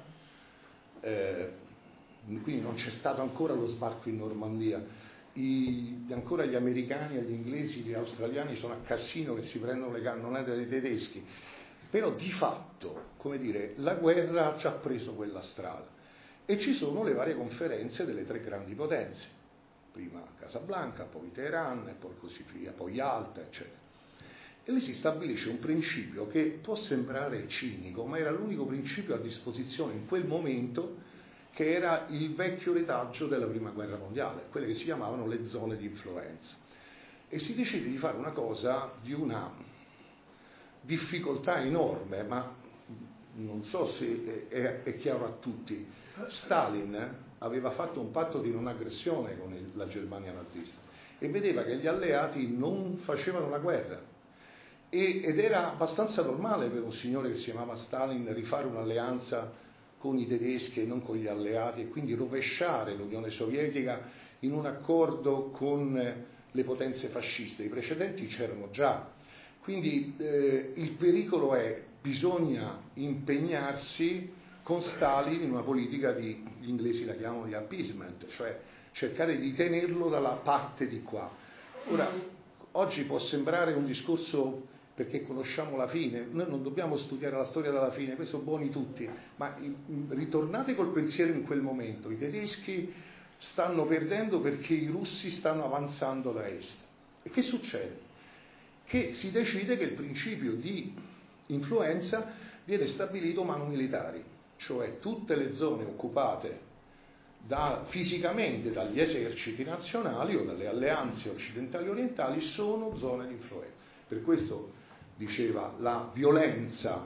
S6: quindi non c'è stato ancora lo sbarco in Normandia, ancora gli americani, gli inglesi, gli australiani sono a Cassino che si prendono le cannonate dei tedeschi, però di fatto, come dire, la guerra ci ha preso quella strada. E ci sono le varie conferenze delle tre grandi potenze, prima Casablanca, poi Teheran, e poi così via, poi Yalta, eccetera. E lì si stabilisce un principio che può sembrare cinico, ma era l'unico principio a disposizione in quel momento, che era il vecchio retaggio della prima guerra mondiale, quelle che si chiamavano le zone di influenza. E si decide di fare una cosa di una difficoltà enorme, ma non so se è chiaro a tutti. Stalin aveva fatto un patto di non aggressione con la Germania nazista e vedeva che gli alleati non facevano la guerra ed era abbastanza normale per un signore che si chiamava Stalin rifare un'alleanza con i tedeschi e non con gli alleati e quindi rovesciare l'Unione Sovietica in un accordo con le potenze fasciste. I precedenti c'erano già, quindi il pericolo è bisogna impegnarsi con Stalin in una politica gli inglesi la chiamano di appeasement, cioè cercare di tenerlo dalla parte di qua. Ora, oggi può sembrare un discorso perché conosciamo la fine, noi non dobbiamo studiare la storia dalla fine, questo buoni tutti, ma ritornate col pensiero in quel momento, i tedeschi stanno perdendo perché i russi stanno avanzando da est. E che succede? Che si decide che il principio di influenza viene stabilito mano militari, cioè tutte le zone occupate fisicamente dagli eserciti nazionali o dalle alleanze occidentali e orientali sono zone di influenza. Per questo diceva la violenza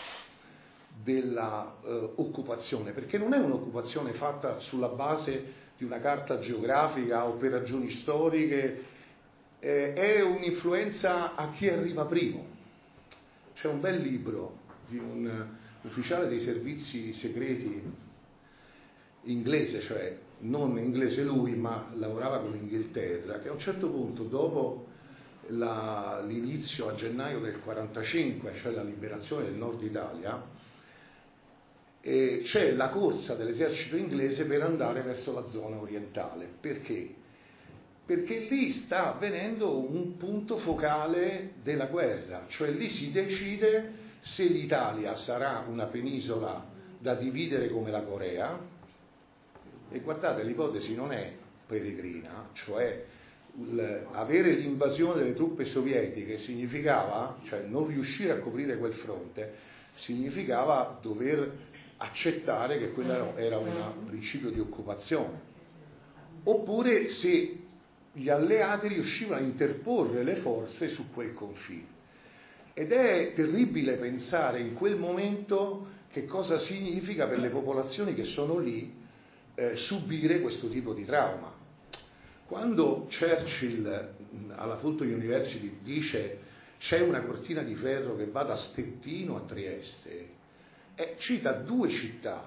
S6: della occupazione, perché non è un'occupazione fatta sulla base di una carta geografica o per ragioni storiche, è un'influenza a chi arriva primo. C'è un bel libro di un ufficiale dei servizi segreti inglese, cioè non inglese lui, ma lavorava con l'Inghilterra, che a un certo punto, dopo l'inizio a gennaio del 45, cioè la liberazione del nord Italia, c'è la corsa dell'esercito inglese per andare verso la zona orientale. Perché? Perché lì sta avvenendo un punto focale della guerra, cioè lì si decide se l'Italia sarà una penisola da dividere come la Corea, e guardate, l'ipotesi non è peregrina, cioè avere l'invasione delle truppe sovietiche significava, cioè non riuscire a coprire quel fronte, significava dover accettare che quello era un principio di occupazione, oppure se gli alleati riuscivano a interporre le forze su quel confine. Ed è terribile pensare in quel momento che cosa significa per le popolazioni che sono lì subire questo tipo di trauma. Quando Churchill alla Fulton University dice c'è una cortina di ferro che va da Stettino a Trieste, cita due città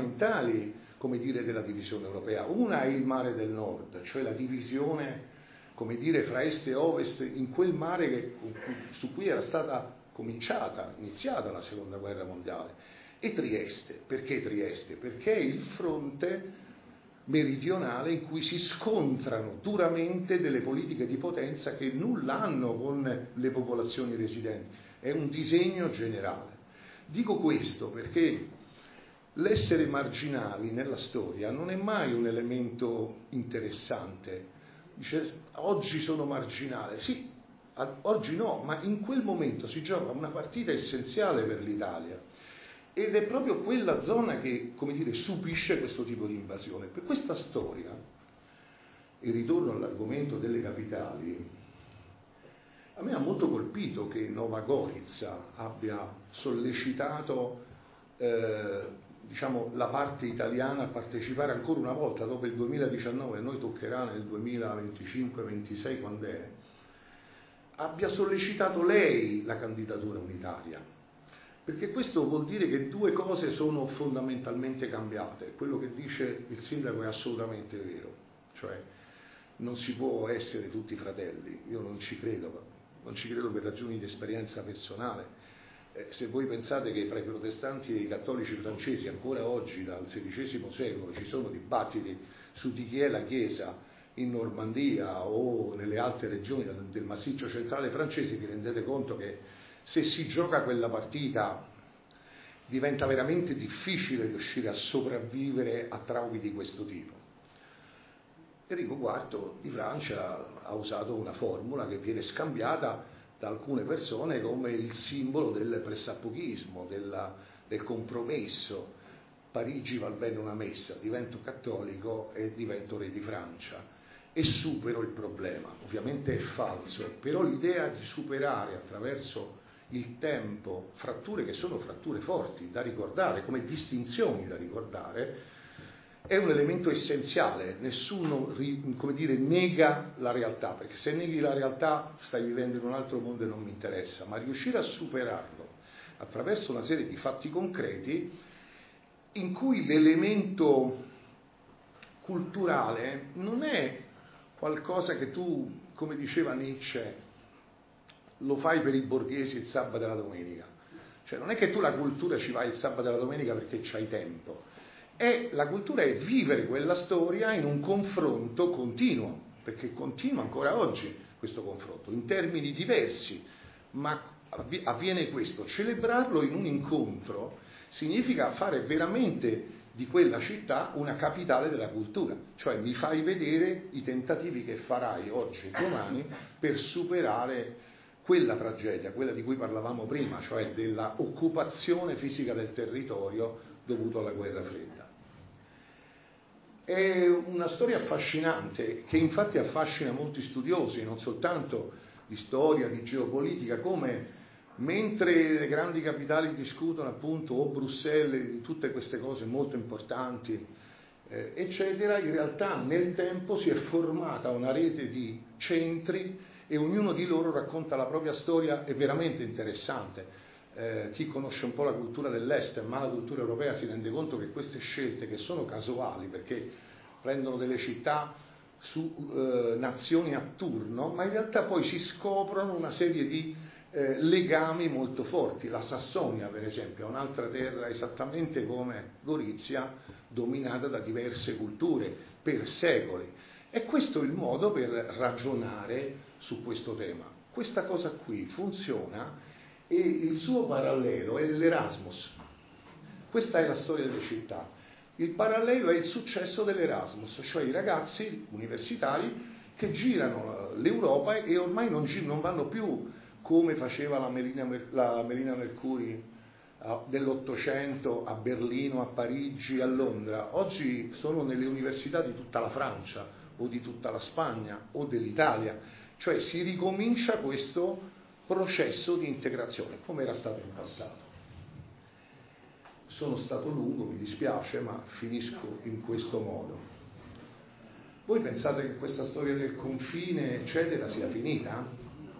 S6: fondamentali, come dire, della divisione europea. Una è il Mare del Nord, cioè la divisione come dire, fra est e ovest, in quel mare su cui era stata iniziata la seconda guerra mondiale. E Trieste, perché Trieste? Perché è il fronte meridionale in cui si scontrano duramente delle politiche di potenza che nulla hanno con le popolazioni residenti. È un disegno generale. Dico questo perché l'essere marginali nella storia non è mai un elemento interessante. Dice, oggi sono marginale. Sì, oggi no, ma in quel momento si gioca una partita essenziale per l'Italia. Ed è proprio quella zona che, come dire, subisce questo tipo di invasione. Per questa storia, il ritorno all'argomento delle capitali, a me ha molto colpito che Nova Gorica abbia sollecitato la parte italiana a partecipare ancora una volta dopo il 2019, a noi toccherà nel 2025-26 quando è, abbia sollecitato lei la candidatura unitaria. Perché questo vuol dire che due cose sono fondamentalmente cambiate. Quello che dice il sindaco è assolutamente vero, cioè non si può essere tutti fratelli, io non ci credo per ragioni di esperienza personale. Se voi pensate che fra i protestanti e i cattolici francesi ancora oggi dal XVI secolo ci sono dibattiti su di chi è la Chiesa in Normandia o nelle altre regioni del massiccio centrale francese, vi rendete conto che se si gioca quella partita diventa veramente difficile riuscire a sopravvivere a traumi di questo tipo. Enrico IV di Francia ha usato una formula che viene scambiata da alcune persone come il simbolo del pressappochismo, del compromesso. Parigi val bene una messa, divento cattolico e divento re di Francia e supero il problema. Ovviamente è falso, però l'idea di superare attraverso il tempo fratture che sono fratture forti da ricordare, come distinzioni da ricordare, è un elemento essenziale. Nessuno, come dire, nega la realtà, perché se neghi la realtà stai vivendo in un altro mondo e non mi interessa, ma riuscire a superarlo attraverso una serie di fatti concreti in cui l'elemento culturale non è qualcosa che tu, come diceva Nietzsche, lo fai per i borghesi il sabato e la domenica. Cioè non è che tu la cultura ci vai il sabato e la domenica perché c'hai tempo. La cultura è vivere quella storia in un confronto continuo, perché continua ancora oggi questo confronto, in termini diversi, ma avviene questo. Celebrarlo in un incontro significa fare veramente di quella città una capitale della cultura, cioè mi fai vedere i tentativi che farai oggi e domani per superare quella tragedia, quella di cui parlavamo prima, cioè della occupazione fisica del territorio dovuto alla guerra fredda. È una storia affascinante, che infatti affascina molti studiosi, non soltanto di storia, di geopolitica, come mentre le grandi capitali discutono appunto o Bruxelles di tutte queste cose molto importanti, eccetera, in realtà nel tempo si è formata una rete di centri e ognuno di loro racconta la propria storia. È veramente interessante. Chi conosce un po' la cultura dell'est ma la cultura europea si rende conto che queste scelte, che sono casuali perché prendono delle città su nazioni a turno, ma in realtà poi si scoprono una serie di legami molto forti. La Sassonia, per esempio, è un'altra terra esattamente come Gorizia, dominata da diverse culture per secoli. E questo è il modo per ragionare su questo tema. Questa cosa qui funziona e il suo parallelo è l'Erasmus. Questa è la storia delle città. Il parallelo è il successo dell'Erasmus, cioè i ragazzi universitari che girano l'Europa e ormai non vanno più come faceva la Melina Mercuri dell'Ottocento a Berlino, a Parigi, a Londra. Oggi sono nelle università di tutta la Francia o di tutta la Spagna o dell'Italia, cioè si ricomincia questo processo di integrazione come era stato in passato. Sono stato lungo, mi dispiace, ma finisco in questo modo. Voi pensate che questa storia del confine eccetera sia finita?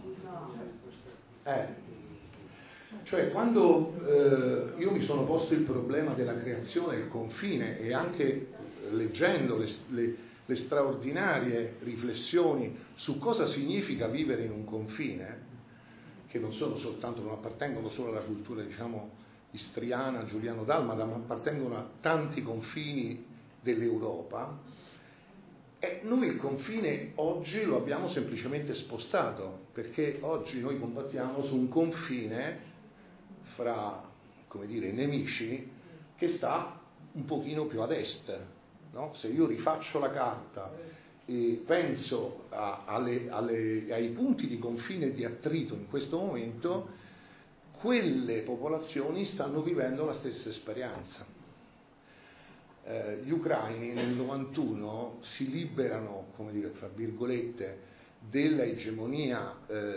S6: Cioè quando io mi sono posto il problema della creazione del confine e anche leggendo le straordinarie riflessioni su cosa significa vivere in un confine, che non appartengono solo alla cultura, diciamo, istriana, giuliano-dalmata, ma appartengono a tanti confini dell'Europa. E noi il confine oggi lo abbiamo semplicemente spostato, perché oggi noi combattiamo su un confine fra, come dire, nemici che sta un pochino più ad est, no? Se io rifaccio la carta e penso ai punti di confine e di attrito in questo momento, quelle popolazioni stanno vivendo la stessa esperienza. Gli ucraini nel 91 si liberano, come dire, fra virgolette, della egemonia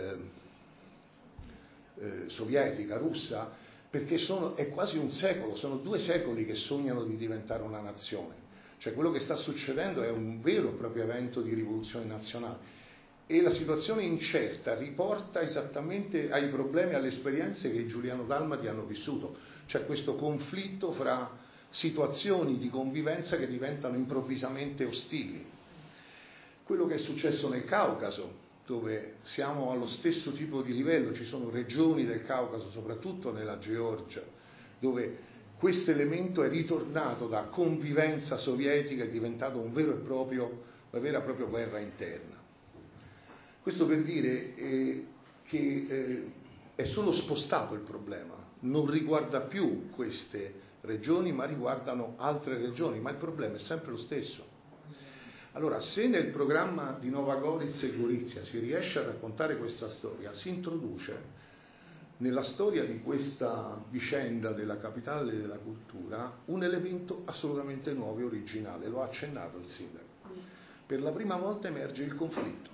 S6: sovietica, russa, perché è quasi un secolo, sono 2 secoli che sognano di diventare una nazione. Cioè quello che sta succedendo è un vero e proprio evento di rivoluzione nazionale e la situazione incerta riporta esattamente ai problemi e alle esperienze che i giuliano-dalmati hanno vissuto, cioè questo conflitto fra situazioni di convivenza che diventano improvvisamente ostili. Quello che è successo nel Caucaso, dove siamo allo stesso tipo di livello, ci sono regioni del Caucaso, soprattutto nella Georgia, dove questo elemento è ritornato da convivenza sovietica, è diventato una vera e propria guerra interna. Questo per dire che è solo spostato il problema, non riguarda più queste regioni, ma riguardano altre regioni, ma il problema è sempre lo stesso. Allora, se nel programma di Nova Gorica e Gorizia si riesce a raccontare questa storia, si introduce nella storia di questa vicenda della capitale della cultura un elemento assolutamente nuovo e originale, lo ha accennato il sindaco. Per la prima volta emerge il conflitto.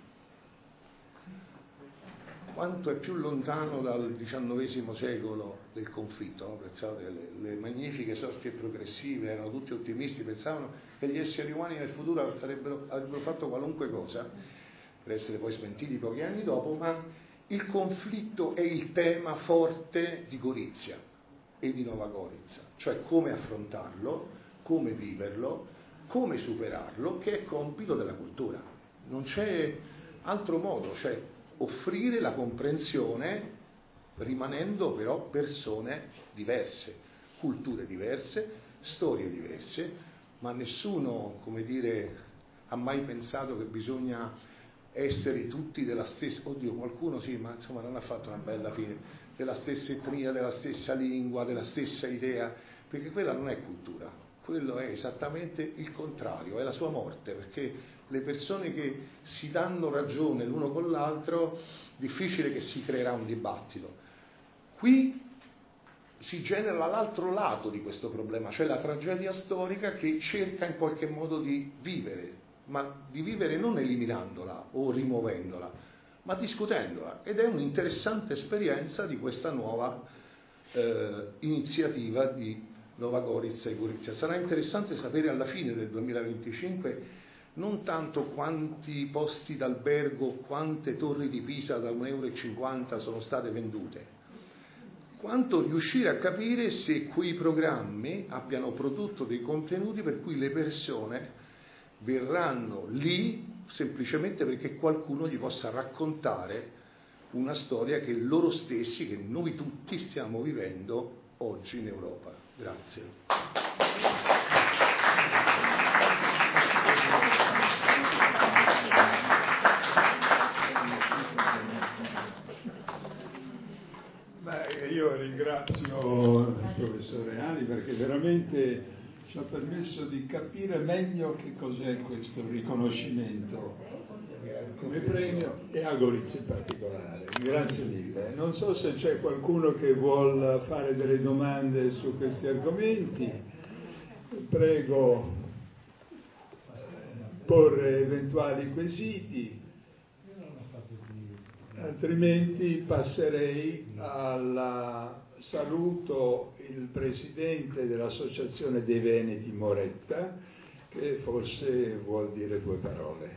S6: Quanto è più lontano dal XIX secolo del conflitto, no? Pensate, le magnifiche sorti progressive, erano tutti ottimisti, pensavano che gli esseri umani nel futuro avrebbero fatto qualunque cosa, per essere poi smentiti pochi anni dopo, ma il conflitto è il tema forte di Gorizia e di Nova Gorica, cioè come affrontarlo, come viverlo, come superarlo, che è compito della cultura. Non c'è altro modo, cioè offrire la comprensione rimanendo però persone diverse, culture diverse, storie diverse, ma nessuno, come dire, ha mai pensato che bisogna essere tutti della stessa, oddio qualcuno sì, ma insomma non ha fatto una bella fine, della stessa etnia, della stessa lingua, della stessa idea, perché quella non è cultura, quello è esattamente il contrario, è la sua morte, perché le persone che si danno ragione l'uno con l'altro, difficile che si creerà un dibattito. Qui si genera l'altro lato di questo problema, cioè la tragedia storica che cerca in qualche modo di vivere, ma di vivere non eliminandola o rimuovendola, ma discutendola. Ed è un'interessante esperienza di questa nuova iniziativa di Nova Gorica e Gorizia. Sarà interessante sapere alla fine del 2025 non tanto quanti posti d'albergo, quante torri di Pisa da 1,50 € sono state vendute, quanto riuscire a capire se quei programmi abbiano prodotto dei contenuti per cui le persone verranno lì semplicemente perché qualcuno gli possa raccontare una storia che loro stessi, che noi tutti stiamo vivendo oggi in Europa. Grazie.
S1: Io ringrazio il professore Ali perché veramente ci ha permesso di capire meglio che cos'è questo riconoscimento come premio e a Gorizia in particolare. Grazie mille. Non so se c'è qualcuno che vuol fare delle domande su questi argomenti. Prego porre eventuali quesiti. Altrimenti passerei al saluto il presidente dell'Associazione dei Veneti Moretta, che forse vuol dire 2 parole.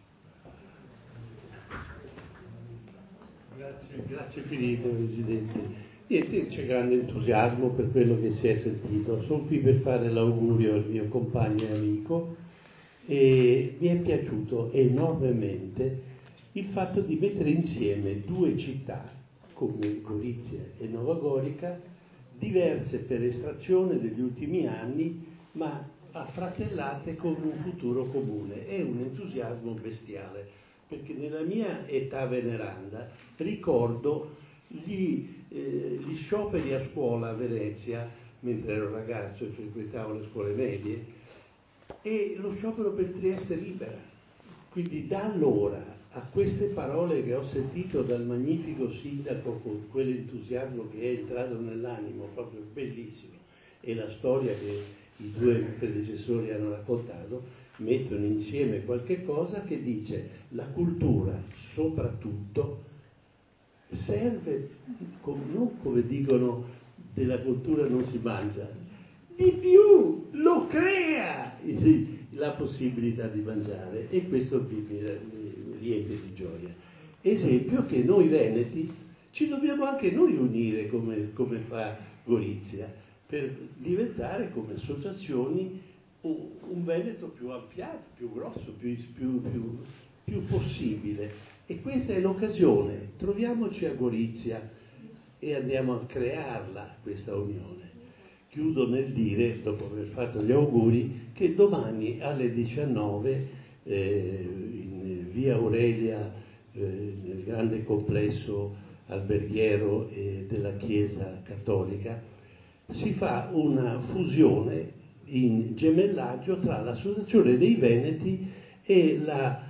S7: Grazie Filippo, Presidente. Niente, c'è grande entusiasmo per quello che si è sentito. Sono qui per fare l'augurio al mio compagno e amico E mi è piaciuto enormemente il fatto di mettere insieme due città come Gorizia e Nova Gorica, diverse per estrazione negli ultimi anni, ma affratellate con un futuro comune. È un entusiasmo bestiale, perché nella mia età veneranda ricordo gli scioperi a scuola a Venezia, mentre ero ragazzo e frequentavo le scuole medie, e lo sciopero per Trieste libera. Quindi da allora a queste parole che ho sentito dal magnifico sindaco, con quell'entusiasmo che è entrato nell'animo, proprio bellissimo, e la storia che i due predecessori hanno raccontato, mettono insieme qualche cosa che dice: la cultura soprattutto serve, non come dicono della cultura non si mangia, di più, lo crea la possibilità di mangiare, e questo mi riempie di gioia. Esempio che noi veneti ci dobbiamo anche noi unire come fa Gorizia, per diventare come associazioni un Veneto più ampliato, più grosso, più possibile. E questa è l'occasione, troviamoci a Gorizia e andiamo a crearla questa unione. Chiudo nel dire, dopo aver fatto gli auguri, che domani alle 19 in via Aurelia, nel grande complesso alberghiero della Chiesa Cattolica, si fa una fusione in gemellaggio tra l'Associazione dei Veneti e la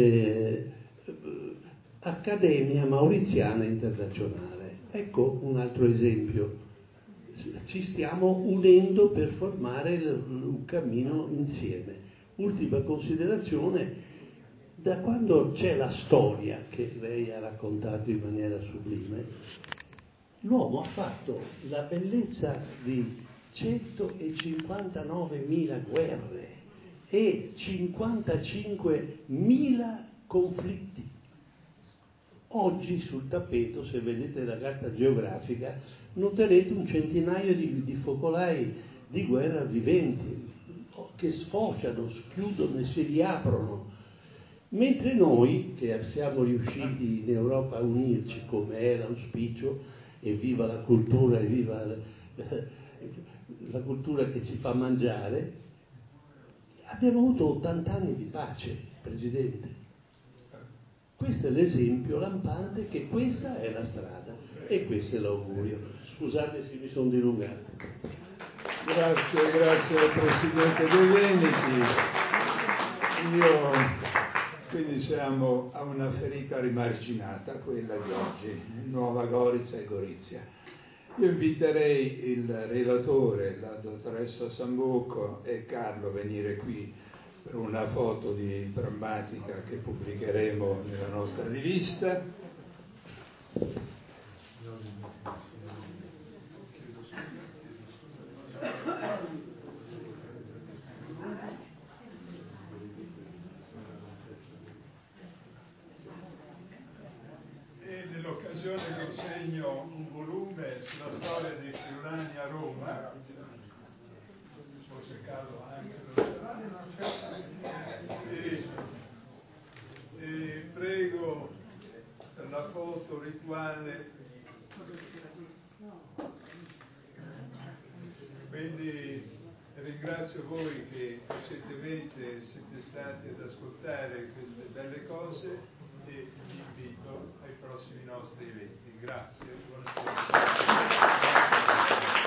S7: Accademia Mauriziana Internazionale. Ecco un altro esempio. Ci stiamo unendo per formare un cammino insieme. Ultima considerazione: da quando c'è la storia, che lei ha raccontato in maniera sublime, l'uomo ha fatto la bellezza di 159.000 guerre e 55.000 conflitti. Oggi sul tappeto, se vedete la carta geografica, noterete un centinaio di focolai di guerra viventi che sfociano, schiudono e si riaprono. Mentre noi, che siamo riusciti in Europa a unirci come è l'auspicio, e viva la cultura, e viva la cultura che ci fa mangiare, abbiamo avuto 80 anni di pace, Presidente. Questo è l'esempio lampante che questa è la strada, e questo è l'augurio. Scusate se mi sono dilungato.
S1: Grazie al Presidente dei Veneti. Quindi siamo a una ferita rimarginata, quella di oggi, Nuova Gorizia e Gorizia. Io inviterei il relatore, la dottoressa Sambuco e Carlo a venire qui per una foto di prammatica che pubblicheremo nella nostra rivista. E nell'occasione consegno un volume sulla storia dei friulani a Roma, forse Carlo anche e prego per la foto rituale. Quindi ringrazio voi che pazientemente siete stati ad ascoltare queste belle cose e vi invito ai prossimi nostri eventi. Grazie, buonasera.